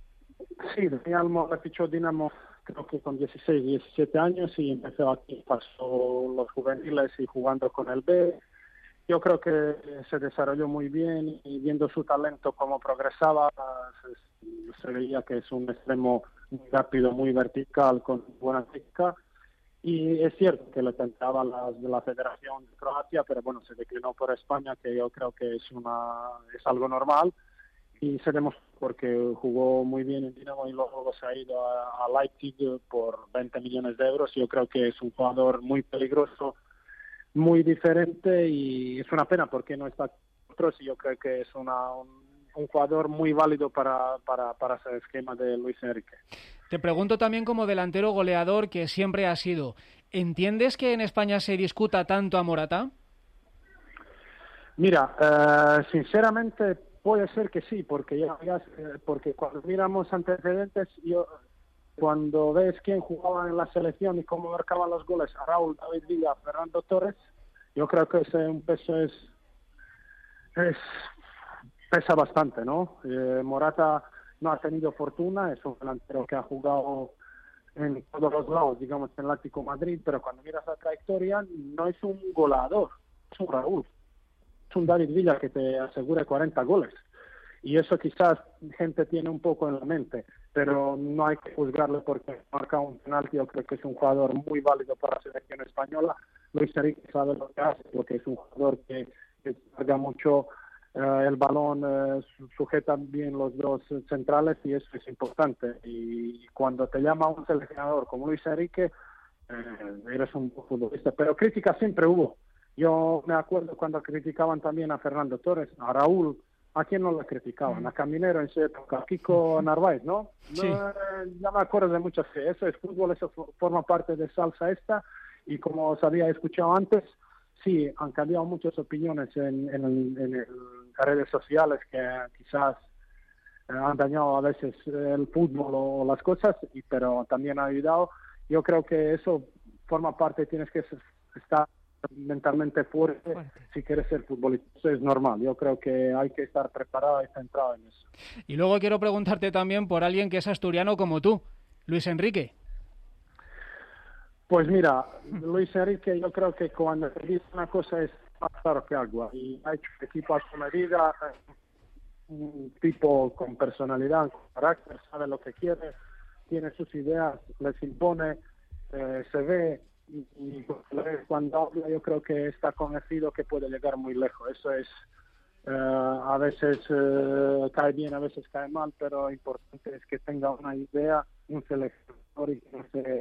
Sí, Dani Olmo le fichó Dinamo creo que con 16, 17 años y empezó aquí, pasó los juveniles y jugando con el B. Yo creo que se desarrolló muy bien y viendo su talento cómo progresaba, se veía que es un extremo muy rápido, muy vertical, con buena técnica. Y es cierto que le tentaba de la Federación de Croacia, pero bueno, se declinó por España, que yo creo que es algo normal. Y se demostró porque jugó muy bien en Dinamo y luego se ha ido a Leipzig por 20 millones de euros. Yo creo que es un jugador muy peligroso, muy diferente y es una pena porque no está con otros. Y yo creo que es un jugador muy válido para ese esquema de Luis Enrique. Te pregunto también como delantero goleador que siempre ha sido. ¿Entiendes que en España se discuta tanto a Morata? Mira, sinceramente puede ser que sí, porque porque cuando miramos antecedentes, cuando ves quién jugaba en la selección y cómo marcaban los goles a Raúl, David Villa, Fernando Torres, yo creo que un peso pesa bastante, ¿no? Morata no ha tenido fortuna, es un delantero que ha jugado en todos los lados, digamos, en el Atlético de Madrid, pero cuando miras la trayectoria, no es un goleador, es un Raúl. Es un David Villa que te asegura 40 goles. Y eso quizás gente tiene un poco en la mente. pero no hay que juzgarle porque marca un penalti. Yo creo que es un jugador muy válido para la selección española. Luis Enrique sabe lo que hace, porque es un jugador que carga mucho el balón, sujeta bien los dos centrales y eso es importante. Y cuando te llama un seleccionador como Luis Enrique, eres un futbolista. Pero críticas siempre hubo. Yo me acuerdo cuando criticaban también a Fernando Torres, a Raúl. ¿A quién no lo criticaban? A Caminero en su época, a Kiko Narváez, ¿no? Sí. Ya me acuerdo de muchas que eso es fútbol, eso forma parte de salsa esta, y como os había escuchado antes, sí, han cambiado muchas opiniones en las redes sociales que quizás han dañado a veces el fútbol o las cosas, pero también ha ayudado. Yo creo que eso forma parte, tienes que estar mentalmente fuerte si quieres ser futbolista. Eso es normal. Yo creo que hay que estar preparado y centrado en eso. Y luego quiero preguntarte también por alguien que es asturiano como tú, Luis Enrique. Pues mira, Luis Enrique, yo creo que cuando te dice una cosa es más claro que agua, y ha hecho equipo a su medida, un tipo con personalidad, con carácter, sabe lo que quiere, tiene sus ideas, les impone, se ve, y cuando habla yo creo que está convencido que puede llegar muy lejos. Eso es, a veces cae bien, a veces cae mal, pero lo importante es que tenga una idea, un seleccionador, y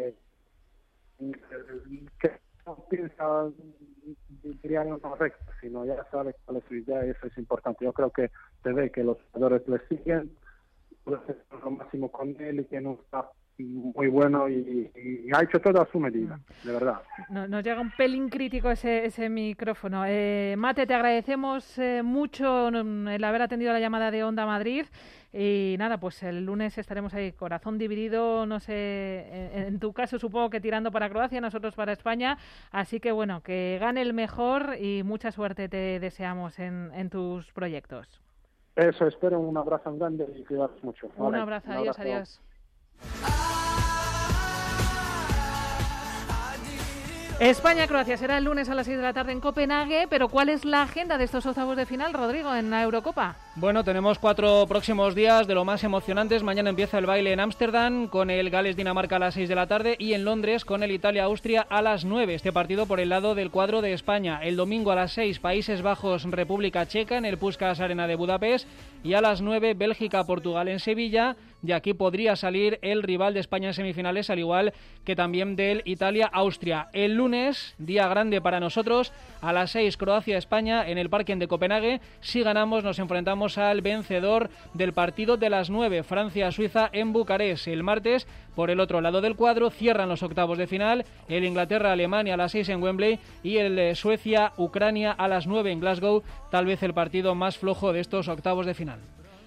que no piensa, diría yo, no recta, sino ya sabe cuál es su idea, y eso es importante. Yo creo que se ve que los jugadores le siguen, puede hacer lo máximo con él y tiene un staff muy bueno y ha hecho todo a su medida, de verdad. Nos llega un pelín crítico ese micrófono. Mate, te agradecemos mucho el haber atendido la llamada de Onda Madrid. Y nada, pues el lunes estaremos ahí, corazón dividido, no sé, en tu caso supongo que tirando para Croacia, nosotros para España, así que bueno, que gane el mejor y mucha suerte te deseamos en tus proyectos. Eso, espero, un abrazo grande y cuidaros mucho. Un abrazo, adiós, adiós. España-Croacia será el lunes a las 6 de la tarde en Copenhague, pero ¿cuál es la agenda de estos octavos de final, Rodrigo, en la Eurocopa? Bueno, tenemos 4 próximos días de lo más emocionantes. Mañana empieza el baile en Ámsterdam con el Gales-Dinamarca a las 6 de la tarde y en Londres con el Italia-Austria a las 9. Este partido por el lado del cuadro de España. El domingo a las 6, Países Bajos-República Checa en el Puskás Arena de Budapest y a las 9, Bélgica-Portugal en Sevilla. De aquí podría salir el rival de España en semifinales, al igual que también del Italia-Austria. El lunes, día grande para nosotros, a las 6, Croacia-España en el Parken de Copenhague. Si ganamos, nos enfrentamos al vencedor del partido de las 9, Francia-Suiza en Bucarest. El martes, por el otro lado del cuadro, cierran los octavos de final, el Inglaterra-Alemania a las 6 en Wembley y el Suecia-Ucrania a las 9 en Glasgow, tal vez el partido más flojo de estos octavos de final.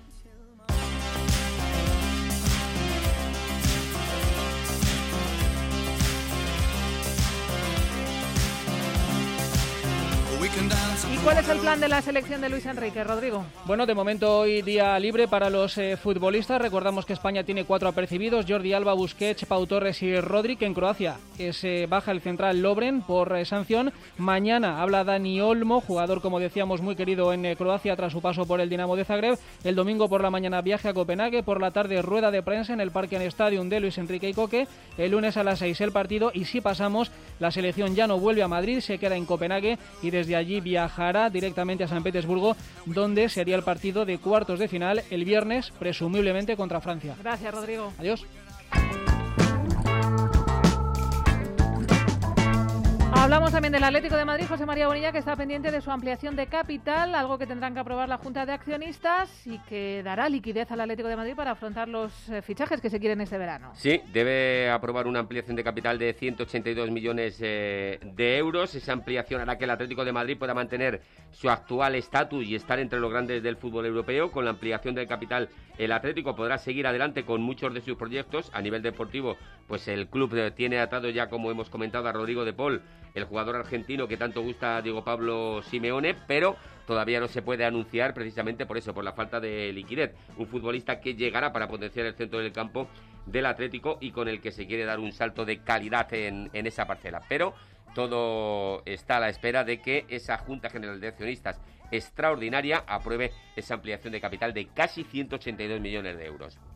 ¿Y cuál es el plan de la selección de Luis Enrique, Rodrigo? Bueno, de momento hoy día libre para los futbolistas. Recordamos que España tiene 4 apercibidos: Jordi Alba, Busquets, Pau Torres y Rodri. Que en Croacia se baja el central Lovren por sanción. Mañana habla Dani Olmo, jugador, como decíamos, muy querido en Croacia tras su paso por el Dinamo de Zagreb. El domingo por la mañana viaje a Copenhague, por la tarde rueda de prensa en el Parken Stadium de Luis Enrique y Coque. El lunes a las 6 el partido, y si pasamos, la selección ya no vuelve a Madrid, se queda en Copenhague y desde allí viajará directamente a San Petersburgo, donde sería el partido de cuartos de final el viernes, presumiblemente contra Francia. Gracias, Rodrigo. Adiós. Hablamos también del Atlético de Madrid, José María Bonilla, que está pendiente de su ampliación de capital, algo que tendrán que aprobar la Junta de Accionistas y que dará liquidez al Atlético de Madrid para afrontar los fichajes que se quieren este verano. Sí, debe aprobar una ampliación de capital de 182 millones de euros. Esa ampliación hará que el Atlético de Madrid pueda mantener su actual estatus y estar entre los grandes del fútbol europeo. Con la ampliación del capital, el Atlético podrá seguir adelante con muchos de sus proyectos. A nivel deportivo, pues el club tiene atado ya, como hemos comentado, a Rodrigo de Paul, el jugador argentino que tanto gusta a Diego Pablo Simeone, pero todavía no se puede anunciar precisamente por eso, por la falta de liquidez. Un futbolista que llegará para potenciar el centro del campo del Atlético y con el que se quiere dar un salto de calidad en esa parcela. Pero todo está a la espera de que esa Junta General de Accionistas extraordinaria apruebe esa ampliación de capital de casi 182 millones de euros.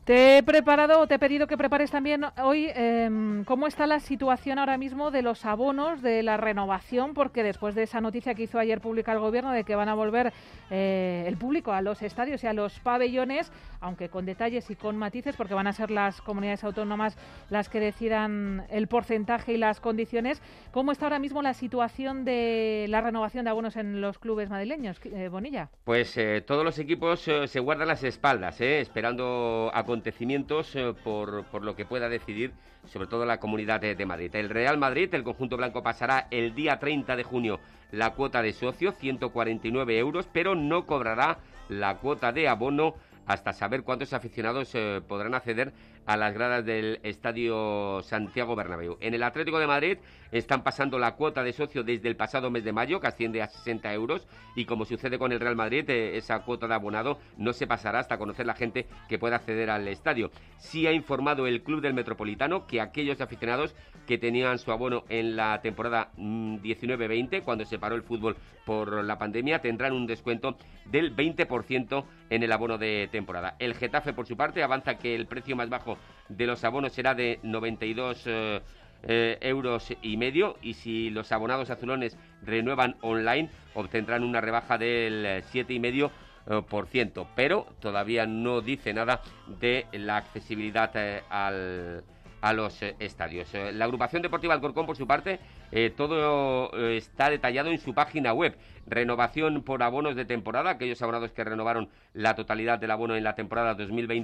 Te he preparado, o te he pedido que prepares también hoy cómo está la situación ahora mismo de los abonos, de la renovación, porque después de esa noticia que hizo ayer pública el Gobierno de que van a volver el público a los estadios y a los pabellones, aunque con detalles y con matices, porque van a ser las comunidades autónomas las que decidan el porcentaje y las condiciones. ¿Cómo está ahora mismo la situación de la renovación de abonos en los clubes madrileños, Bonilla? Pues todos los equipos se guardan las espaldas, esperando acontecimientos por lo que pueda decidir sobre todo la Comunidad de Madrid. El Real Madrid, el conjunto blanco, pasará el día 30 de junio la cuota de socio, 149 euros, pero no cobrará la cuota de abono hasta saber cuántos aficionados podrán acceder a las gradas del Estadio Santiago Bernabéu. En el Atlético de Madrid están pasando la cuota de socio desde el pasado mes de mayo, que asciende a 60 euros, y como sucede con el Real Madrid, esa cuota de abonado no se pasará hasta conocer la gente que pueda acceder al estadio. Sí ha informado el Club del Metropolitano que aquellos aficionados que tenían su abono en la temporada 19-20, cuando se paró el fútbol por la pandemia, tendrán un descuento del 20% en el abono de temporada. El Getafe, por su parte, avanza que el precio más bajo de los abonos será de 92 euros y medio, y si los abonados azulones renuevan online obtendrán una rebaja del 7,5%, pero todavía no dice nada de la accesibilidad a los estadios. La agrupación deportiva Alcorcón, por su parte, todo está detallado en su página web. Renovación por abonos de temporada, aquellos abonados que renovaron la totalidad del abono en la temporada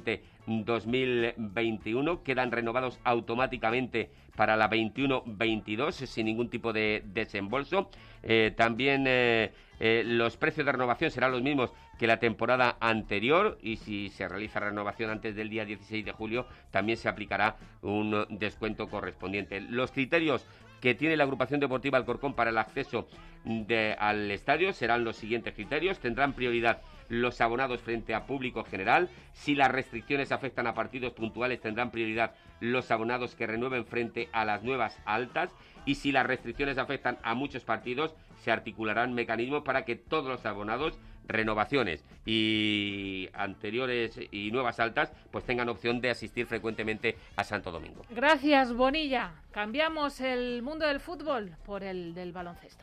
2020-2021 quedan renovados automáticamente para la 21-22 sin ningún tipo de desembolso. También los precios de renovación serán los mismos que la temporada anterior, y si se realiza renovación antes del día 16 de julio también se aplicará un descuento correspondiente. Los criterios que tiene la agrupación deportiva Alcorcón para el acceso al estadio serán los siguientes criterios. Tendrán prioridad los abonados frente a público general. Si las restricciones afectan a partidos puntuales, tendrán prioridad los abonados que renueven frente a las nuevas altas. Y si las restricciones afectan a muchos partidos, se articularán mecanismos para que todos los abonados, renovaciones y anteriores y nuevas altas, pues tengan opción de asistir frecuentemente a Santo Domingo. Gracias, Bonilla. Cambiamos el mundo del fútbol por el del baloncesto.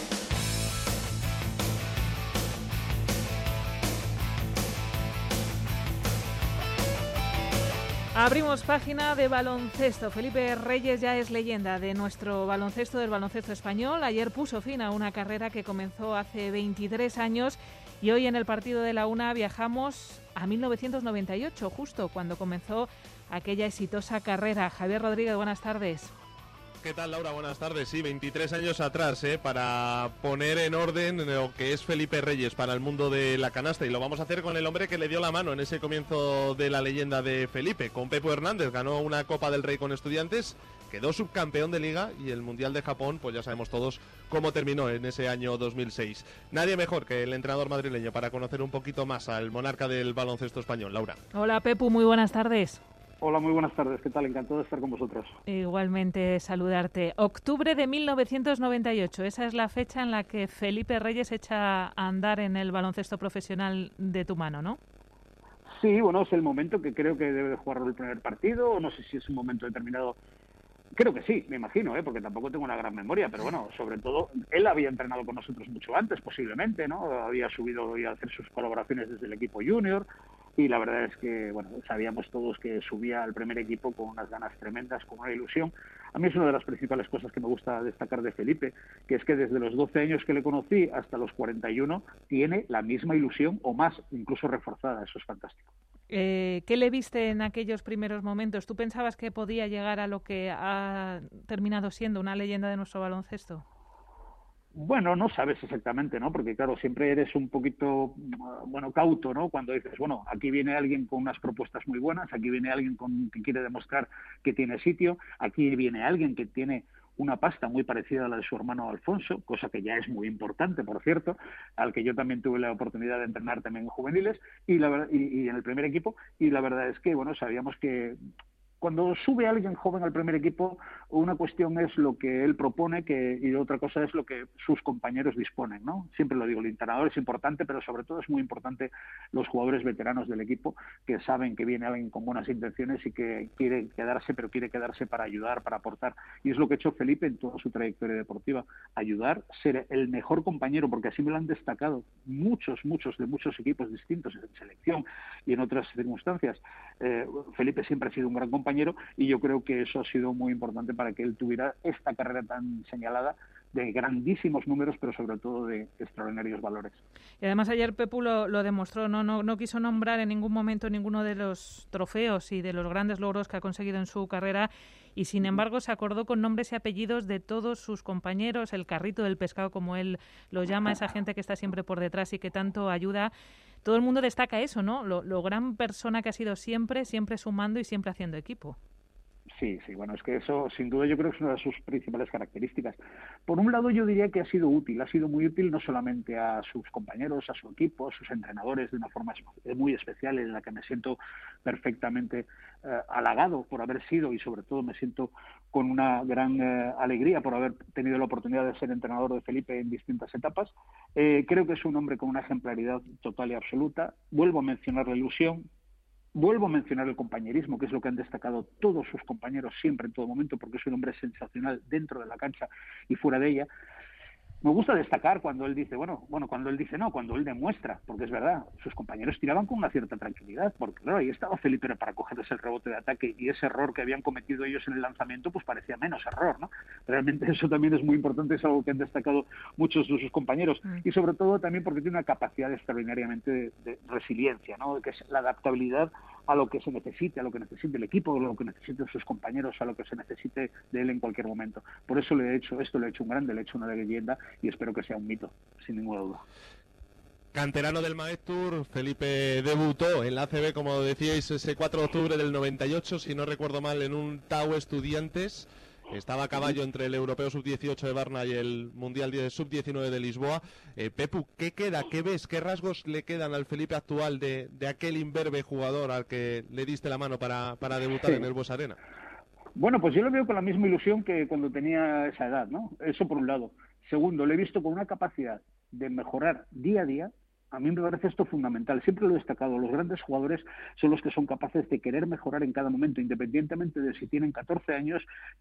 Abrimos página de baloncesto. Felipe Reyes ya es leyenda de nuestro baloncesto, del baloncesto español. Ayer puso fin a una carrera que comenzó hace 23 años y hoy en el partido de la Una viajamos a 1998, justo cuando comenzó aquella exitosa carrera. Javier Rodríguez, buenas tardes. ¿Qué tal, Laura? Buenas tardes. Sí, 23 años atrás, para poner en orden lo que es Felipe Reyes para el mundo de la canasta, y lo vamos a hacer con el hombre que le dio la mano en ese comienzo de la leyenda de Felipe. Con Pepo Hernández ganó una Copa del Rey con Estudiantes, quedó subcampeón de Liga, y el Mundial de Japón, pues ya sabemos todos cómo terminó en ese año 2006. Nadie mejor que el entrenador madrileño para conocer un poquito más al monarca del baloncesto español. Laura. Hola, Pepu, muy buenas tardes. Hola, muy buenas tardes. ¿Qué tal? Encantado de estar con vosotros. Igualmente saludarte. Octubre de 1998. Esa es la fecha en la que Felipe Reyes echa a andar en el baloncesto profesional de tu mano, ¿no? Sí, bueno, es el momento que creo que debe de jugar el primer partido. No sé si es un momento determinado. Creo que sí, me imagino, porque tampoco tengo una gran memoria, pero bueno, sobre todo, él había entrenado con nosotros mucho antes, posiblemente, ¿no? Había subido y a hacer sus colaboraciones desde el equipo junior, y la verdad es que, bueno, sabíamos todos que subía al primer equipo con unas ganas tremendas, con una ilusión. A mí es una de las principales cosas que me gusta destacar de Felipe, que es que desde los 12 años que le conocí hasta los 41 tiene la misma ilusión o más, incluso reforzada. Eso es fantástico. ¿Qué le viste en aquellos primeros momentos? ¿Tú pensabas que podía llegar a lo que ha terminado siendo una leyenda de nuestro baloncesto? Bueno, no sabes exactamente, ¿no? Porque claro, siempre eres un poquito, cauto, ¿no? Cuando dices, bueno, aquí viene alguien con unas propuestas muy buenas, aquí viene alguien que quiere demostrar que tiene sitio, aquí viene alguien que tiene una pasta muy parecida a la de su hermano Alfonso, cosa que ya es muy importante, por cierto, al que yo también tuve la oportunidad de entrenar también en juveniles y en el primer equipo, y la verdad es que, bueno, sabíamos que cuando sube alguien joven al primer equipo, una cuestión es lo que él propone y otra cosa es lo que sus compañeros disponen, ¿no? Siempre lo digo, el entrenador es importante, pero sobre todo es muy importante los jugadores veteranos del equipo que saben que viene alguien con buenas intenciones y que quiere quedarse para ayudar, para aportar. Y es lo que ha hecho Felipe en toda su trayectoria deportiva, ayudar, ser el mejor compañero, porque así me lo han destacado muchos de muchos equipos distintos, en selección y en otras circunstancias. Felipe siempre ha sido un gran compañero y yo creo que eso ha sido muy importante para que él tuviera esta carrera tan señalada de grandísimos números, pero sobre todo de extraordinarios valores. Y además ayer Pepu lo demostró, no quiso nombrar en ningún momento ninguno de los trofeos y de los grandes logros que ha conseguido en su carrera y sin embargo se acordó con nombres y apellidos de todos sus compañeros, el carrito del pescado como él lo llama, esa gente que está siempre por detrás y que tanto ayuda. Todo el mundo destaca eso, ¿no? Lo gran persona que ha sido siempre sumando y siempre haciendo equipo. Sí, bueno, es que eso sin duda yo creo que es una de sus principales características. Por un lado yo diría que ha sido muy útil no solamente a sus compañeros, a su equipo, a sus entrenadores de una forma muy especial en la que me siento perfectamente halagado por haber sido y sobre todo me siento con una gran alegría por haber tenido la oportunidad de ser entrenador de Felipe en distintas etapas. Creo que es un hombre con una ejemplaridad total y absoluta. Vuelvo a mencionar la ilusión. Vuelvo a mencionar el compañerismo, que es lo que han destacado todos sus compañeros siempre, en todo momento, porque es un hombre sensacional dentro de la cancha y fuera de ella. Me gusta destacar cuando él dice, cuando él demuestra, porque es verdad, sus compañeros tiraban con una cierta tranquilidad, porque claro, ahí estaba Felipe para cogerles el rebote de ataque y ese error que habían cometido ellos en el lanzamiento, pues parecía menos error, ¿no? Realmente eso también es muy importante, es algo que han destacado muchos de sus compañeros y sobre todo también porque tiene una capacidad extraordinariamente de resiliencia, ¿no? Que es la adaptabilidad a lo que se necesite, a lo que necesite el equipo, a lo que necesiten sus compañeros, a lo que se necesite de él en cualquier momento. Por eso le he hecho un grande, le he hecho una leyenda y espero que sea un mito, sin ninguna duda. Canterano del Maeztur, Felipe debutó en la ACB, como decíais, ese 4 de octubre del 98, si no recuerdo mal, en un Tau Estudiantes. Estaba a caballo entre el Europeo Sub-18 de Varna y el Mundial Sub-19 de Lisboa. Pepu, ¿qué queda? ¿Qué ves? ¿Qué rasgos le quedan al Felipe actual de aquel imberbe jugador al que le diste la mano para debutar en el Buesa Arena? Bueno, pues yo lo veo con la misma ilusión que cuando tenía esa edad, ¿no? Eso por un lado. Segundo, le he visto con una capacidad de mejorar día a día. A mí me parece esto fundamental. Siempre lo he destacado. Los grandes jugadores son los que son capaces de querer mejorar en cada momento, independientemente de si tienen 14 años,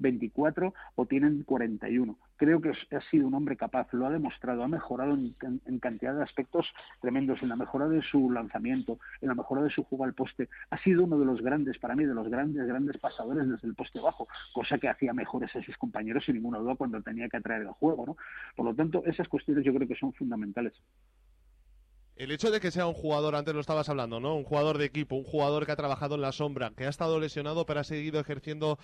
24 o tienen 41. Creo que ha sido un hombre capaz, lo ha demostrado, ha mejorado en cantidad de aspectos tremendos, en la mejora de su lanzamiento, en la mejora de su juego al poste. Ha sido uno de los grandes, para mí, de los grandes pasadores desde el poste bajo, cosa que hacía mejores a sus compañeros sin ninguna duda cuando tenía que atraer el juego, ¿no? Por lo tanto, esas cuestiones yo creo que son fundamentales. El hecho de que sea un jugador, antes lo estabas hablando, ¿no? Un jugador de equipo, un jugador que ha trabajado en la sombra, que ha estado lesionado pero ha seguido ejerciendo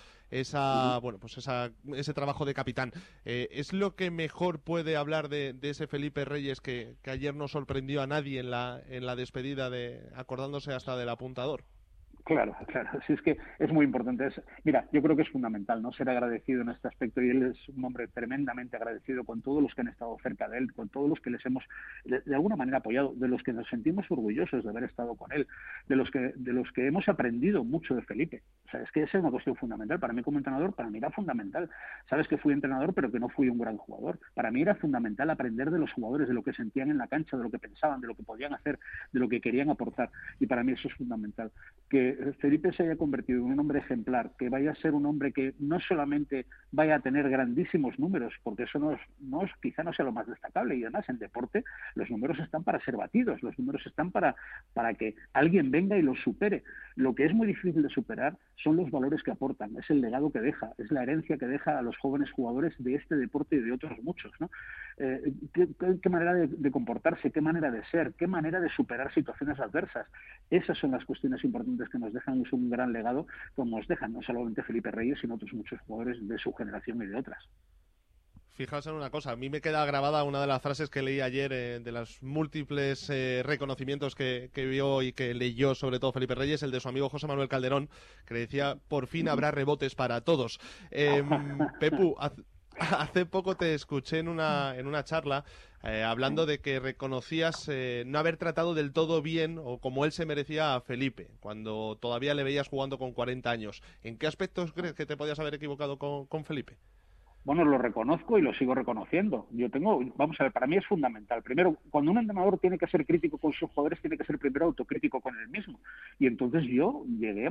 ese trabajo de capitán. ¿Es lo que mejor puede hablar de ese Felipe Reyes que ayer no sorprendió a nadie en la despedida, acordándose hasta del apuntador? Claro, sí, es que es muy importante. Mira, yo creo que es fundamental, ¿no? Ser agradecido en este aspecto, y él es un hombre tremendamente agradecido con todos los que han estado cerca de él, con todos los que les hemos de alguna manera apoyado, de los que nos sentimos orgullosos de haber estado con él, de los que hemos aprendido mucho de Felipe. O sea, es que esa es una cuestión fundamental. Para mí como entrenador, para mí era fundamental. Sabes que fui entrenador, pero que no fui un gran jugador. Para mí era fundamental aprender de los jugadores, de lo que sentían en la cancha, de lo que pensaban, de lo que podían hacer, de lo que querían aportar. Y para mí eso es fundamental. Que Felipe se haya convertido en un hombre ejemplar, que vaya a ser un hombre que no solamente vaya a tener grandísimos números, porque eso quizá no sea lo más destacable, y además en deporte los números están para ser batidos, los números están para que alguien venga y los supere. Lo que es muy difícil de superar son los valores que aportan, es el legado que deja, es la herencia que deja a los jóvenes jugadores de este deporte y de otros muchos, ¿no? ¿Qué manera de comportarse, qué manera de ser, qué manera de superar situaciones adversas? Esas son las cuestiones importantes que nos dejan. Es un gran legado como nos dejan no solamente Felipe Reyes, sino otros muchos jugadores de su generación y de otras. Fijaos en una cosa, a mí me queda grabada una de las frases que leí ayer de los múltiples reconocimientos que vio y que leyó sobre todo Felipe Reyes, el de su amigo José Manuel Calderón, que le decía: por fin habrá rebotes para todos. Pepu, hace poco te escuché en una charla hablando de que reconocías no haber tratado del todo bien o como él se merecía a Felipe, cuando todavía le veías jugando con 40 años. ¿En qué aspectos crees que te podías haber equivocado con Felipe? Bueno, lo reconozco y lo sigo reconociendo. Vamos a ver, para mí es fundamental. Primero, cuando un entrenador tiene que ser crítico con sus jugadores, tiene que ser primero autocrítico con él mismo. Y entonces yo llegué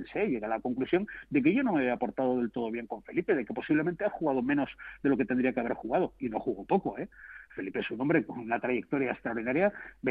a la conclusión de que yo no me había portado del todo bien con Felipe, de que posiblemente ha jugado menos de lo que tendría que haber jugado. Y no jugó poco, ¿eh? Felipe es un hombre con una trayectoria extraordinaria,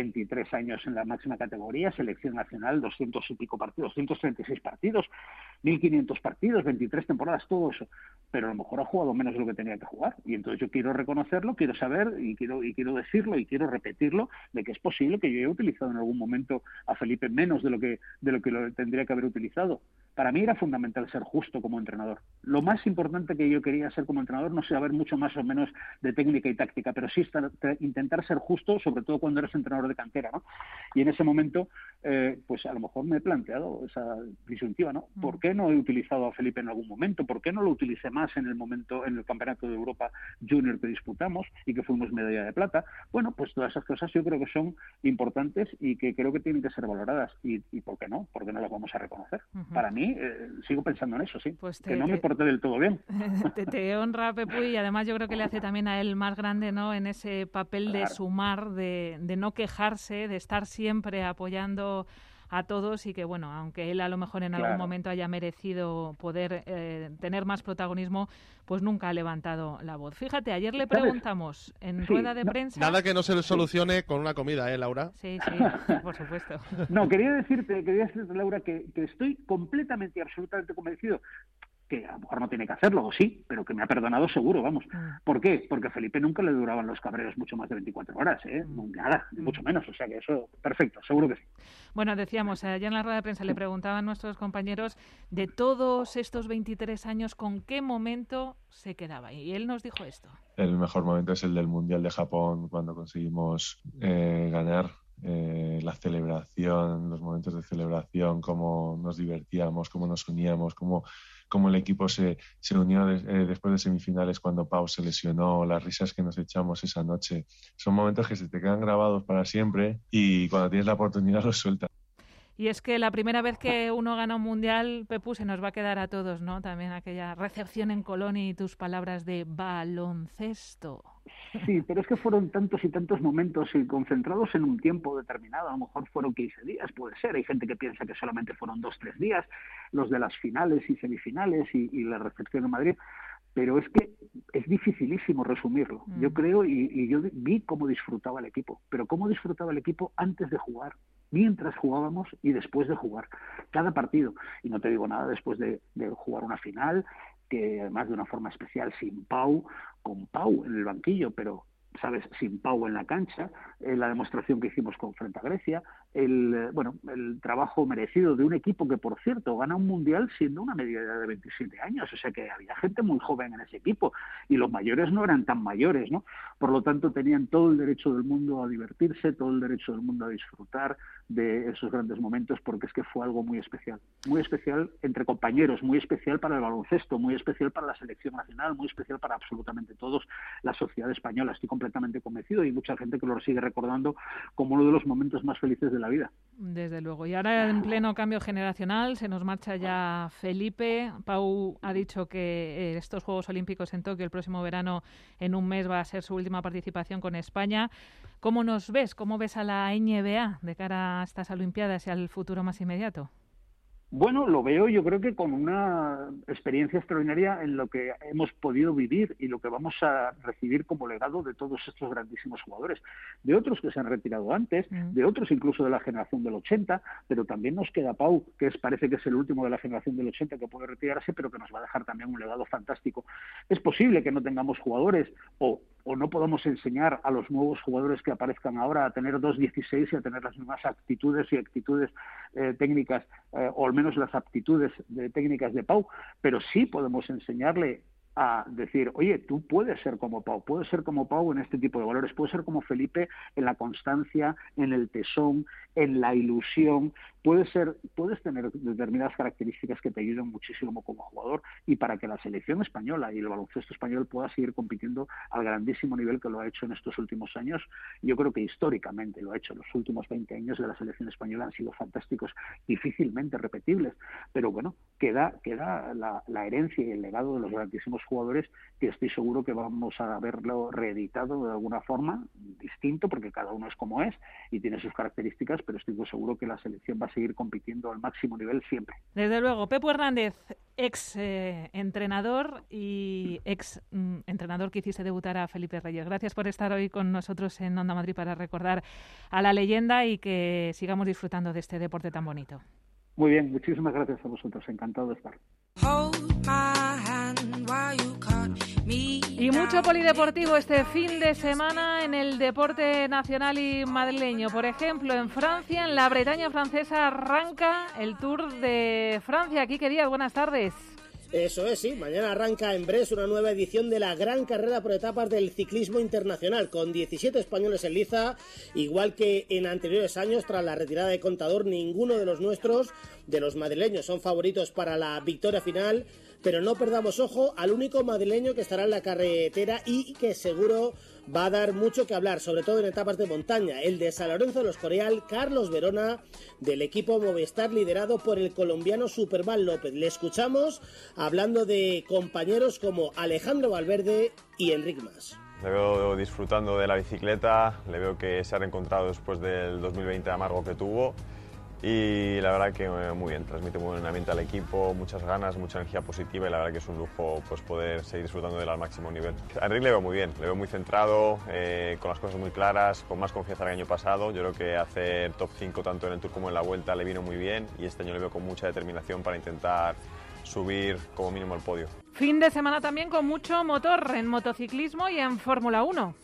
23 años en la máxima categoría, selección nacional, 200 y pico partidos, 236 partidos, 1.500 partidos, 23 temporadas, todo eso. Pero a lo mejor ha jugado menos de lo que tenía que jugar. Y entonces yo quiero reconocerlo, quiero saber y quiero decirlo y quiero repetirlo, de que es posible que yo haya utilizado en algún momento a Felipe menos de lo que lo tendría que haber utilizado. Para mí era fundamental ser justo como entrenador. Lo más importante que yo quería ser como entrenador, no sé, saber mucho más o menos de técnica y táctica, pero sí intentar ser justo, sobre todo cuando eres entrenador de cantera, ¿no? Y en ese momento, pues a lo mejor me he planteado esa disyuntiva, ¿no? ¿Por qué no he utilizado a Felipe en algún momento? ¿Por qué no lo utilicé más en el Campeonato de Europa Junior que disputamos y que fuimos medalla de plata? Bueno, pues todas esas cosas yo creo que son importantes y que creo que tienen que ser valoradas. ¿Y por qué no? ¿Por qué no las vamos a reconocer? Para mí, sigo pensando en eso, sí. Pues que no me porté del todo bien. Te honra, Pepu, y además yo creo que le hace también a él más grande, ¿no?, en ese papel de sumar, de no quejarse, de estar siempre apoyando a todos, y que, bueno, aunque él a lo mejor en algún momento haya merecido poder tener más protagonismo, pues nunca ha levantado la voz. Fíjate, ayer le preguntamos en rueda de prensa... Nada que no se le solucione con una comida, Laura? Sí, por supuesto. No, quería decirte, Laura, que estoy completamente y absolutamente convencido que a lo mejor no tiene que hacerlo, o sí, pero que me ha perdonado seguro, vamos. ¿Por qué? Porque a Felipe nunca le duraban los cabreos mucho más de 24 horas, nada, ni mucho menos, o sea que eso, perfecto, seguro que sí. Bueno, decíamos, ayer en la rueda de prensa le preguntaban nuestros compañeros de todos estos 23 años, ¿con qué momento se quedaba? Y él nos dijo esto. El mejor momento es el del Mundial de Japón, cuando conseguimos ganar. La celebración, los momentos de celebración, cómo nos divertíamos, cómo nos uníamos, cómo el equipo se unió después de semifinales cuando Pau se lesionó, las risas que nos echamos esa noche. Son momentos que se te quedan grabados para siempre y cuando tienes la oportunidad los sueltas. Y es que la primera vez que uno gana un mundial, Pepu, se nos va a quedar a todos, ¿no? También aquella recepción en Colón y tus palabras de baloncesto. Sí, pero es que fueron tantos y tantos momentos y concentrados en un tiempo determinado. A lo mejor fueron 15 días, puede ser. Hay gente que piensa que solamente fueron 2-3 días, los de las finales y semifinales y la recepción en Madrid. Pero es que es dificilísimo resumirlo. Yo creo, y yo vi cómo disfrutaba el equipo, pero cómo disfrutaba el equipo antes de jugar, mientras jugábamos y después de jugar. Cada partido. Y no te digo nada después de jugar una final, que además de una forma especial, sin Pau, con Pau en el banquillo, pero, ¿sabes?, sin Pau en la cancha, la demostración que hicimos frente a Grecia, el trabajo merecido de un equipo que, por cierto, gana un mundial siendo una media edad de 27 años, o sea que había gente muy joven en ese equipo y los mayores no eran tan mayores, ¿no? Por lo tanto, tenían todo el derecho del mundo a divertirse, todo el derecho del mundo a disfrutar de esos grandes momentos, porque es que fue algo muy especial entre compañeros, muy especial para el baloncesto, muy especial para la selección nacional, muy especial para absolutamente todos, la sociedad española. Estoy completamente convencido y mucha gente que lo sigue recordando como uno de los momentos más felices de la vida. Desde luego. Y ahora, en pleno cambio generacional, se nos marcha ya Felipe. Pau ha dicho que estos Juegos Olímpicos en Tokio el próximo verano, en un mes, va a ser su última participación con España. ¿Cómo nos ves? ¿Cómo ves a la NBA de cara a estas Olimpiadas y al futuro más inmediato? Bueno, lo veo yo creo que con una experiencia extraordinaria en lo que hemos podido vivir y lo que vamos a recibir como legado de todos estos grandísimos jugadores, de otros que se han retirado antes, de otros incluso de la generación del 80, pero también nos queda Pau, que parece que es el último de la generación del 80 que puede retirarse, pero que nos va a dejar también un legado fantástico. Es posible que no tengamos jugadores o no podamos enseñar a los nuevos jugadores que aparezcan ahora a tener 2.16 y a tener las mismas actitudes técnicas, o al menos las aptitudes técnicas de Pau, pero sí podemos enseñarle a decir, oye, tú puedes ser como Pau en este tipo de valores, puedes ser como Felipe en la constancia, en el tesón, en la ilusión, puedes tener determinadas características que te ayuden muchísimo como jugador, y para que la selección española y el baloncesto español pueda seguir compitiendo al grandísimo nivel que lo ha hecho en estos últimos años. Yo creo que históricamente lo ha hecho. Los últimos 20 años de la selección española han sido fantásticos, difícilmente repetibles, pero bueno, queda la herencia y el legado de los grandísimos jugadores, que estoy seguro que vamos a verlo reeditado de alguna forma, distinto, porque cada uno es como es y tiene sus características, pero estoy seguro que la selección va a seguir compitiendo al máximo nivel siempre. Desde luego. Pepu Hernández, ex entrenador y ex entrenador que hiciste debutar a Felipe Reyes. Gracias por estar hoy con nosotros en Onda Madrid para recordar a la leyenda y que sigamos disfrutando de este deporte tan bonito. Muy bien, muchísimas gracias a vosotros, encantado de estar. Y mucho polideportivo este fin de semana en el deporte nacional y madrileño. Por ejemplo, en Francia, en la Bretaña francesa, arranca el Tour de Francia. Quique Díaz, buenas tardes. Eso es, sí. Mañana arranca en Brest una nueva edición de la gran carrera por etapas del ciclismo internacional, con 17 españoles en liza, igual que en anteriores años. Tras la retirada de Contador, ninguno de los nuestros, de los madrileños, son favoritos para la victoria final, pero no perdamos ojo al único madrileño que estará en la carretera y que seguro va a dar mucho que hablar, sobre todo en etapas de montaña, el de San Lorenzo de los Escorial, Carlos Verona, del equipo Movistar, liderado por el colombiano Superman López. Le escuchamos hablando de compañeros como Alejandro Valverde y Enric Mas. Le veo disfrutando de la bicicleta, le veo que se ha reencontrado después del 2020 amargo que tuvo, y la verdad que muy bien, transmite muy buen ambiente al equipo, muchas ganas, mucha energía positiva, y la verdad que es un lujo pues poder seguir disfrutando de él al máximo nivel. A Enric le veo muy bien, le veo muy centrado, con las cosas muy claras, con más confianza que el año pasado. Yo creo que hacer top 5 tanto en el Tour como en la Vuelta le vino muy bien, y este año le veo con mucha determinación para intentar subir como mínimo al podio. Fin de semana también con mucho motor en motociclismo y en Fórmula 1.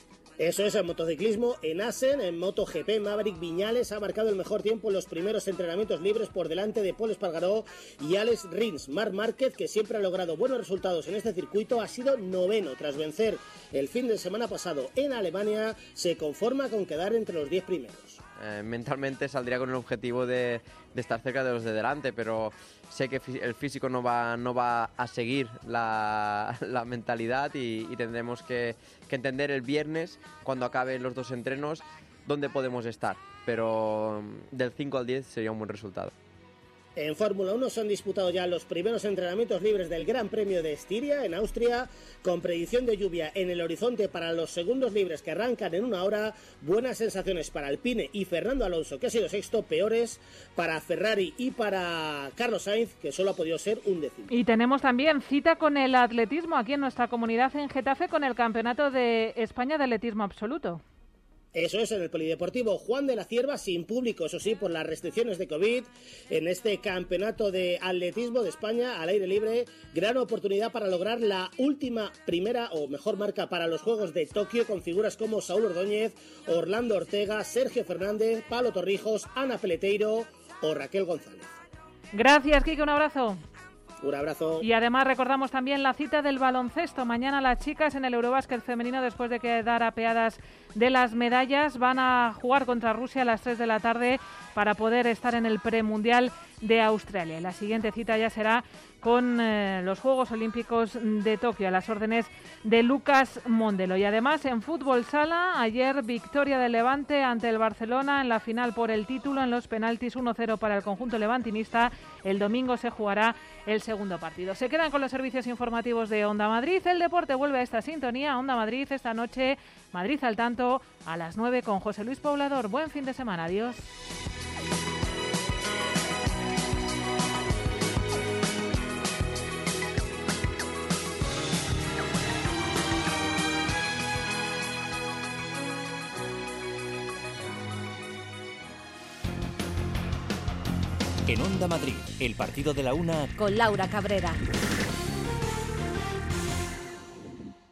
Eso es, en motociclismo, en Assen, en MotoGP, Maverick Viñales ha marcado el mejor tiempo en los primeros entrenamientos libres por delante de Pol Espargaró y Alex Rins. Marc Márquez, que siempre ha logrado buenos resultados en este circuito, ha sido noveno. Tras vencer el fin de semana pasado en Alemania, se conforma con quedar entre los 10 primeros. Mentalmente saldría con el objetivo de estar cerca de los de delante, pero sé que el físico no va a seguir la mentalidad, y tendremos que entender el viernes, cuando acaben los dos entrenos, dónde podemos estar, pero del 5 al 10 sería un buen resultado. En Fórmula 1 se han disputado ya los primeros entrenamientos libres del Gran Premio de Estiria, en Austria, con predicción de lluvia en el horizonte para los segundos libres que arrancan en una hora. Buenas sensaciones para Alpine y Fernando Alonso, que ha sido sexto, peores para Ferrari y para Carlos Sainz, que solo ha podido ser un décimo. Y tenemos también cita con el atletismo aquí en nuestra comunidad en Getafe, con el Campeonato de España de Atletismo Absoluto. Eso es, en el Polideportivo Juan de la Cierva, sin público, eso sí, por las restricciones de COVID, en este campeonato de atletismo de España al aire libre. Gran oportunidad para lograr la última primera o mejor marca para los Juegos de Tokio, con figuras como Saúl Ordóñez, Orlando Ortega, Sergio Fernández, Pablo Torrijos, Ana Peleteiro o Raquel González. Gracias, Quique, un abrazo. Un abrazo. Y además recordamos también la cita del baloncesto. Mañana las chicas en el Eurobásquet femenino, después de quedar apeadas de las medallas, van a jugar contra Rusia a las 3 de la tarde para poder estar en el premundial de Australia. La siguiente cita ya será con los Juegos Olímpicos de Tokio, a las órdenes de Lucas Mondelo. Y además en fútbol sala, ayer victoria del Levante ante el Barcelona en la final por el título, en los penaltis, 1-0 para el conjunto levantinista. El domingo se jugará el segundo partido. Se quedan con los servicios informativos de Onda Madrid. El deporte vuelve a esta sintonía. Onda Madrid esta noche, Madrid al tanto, a las 9 con José Luis Poblador. Buen fin de semana. Adiós. En Onda Madrid, el partido de la una con Laura Cabrera.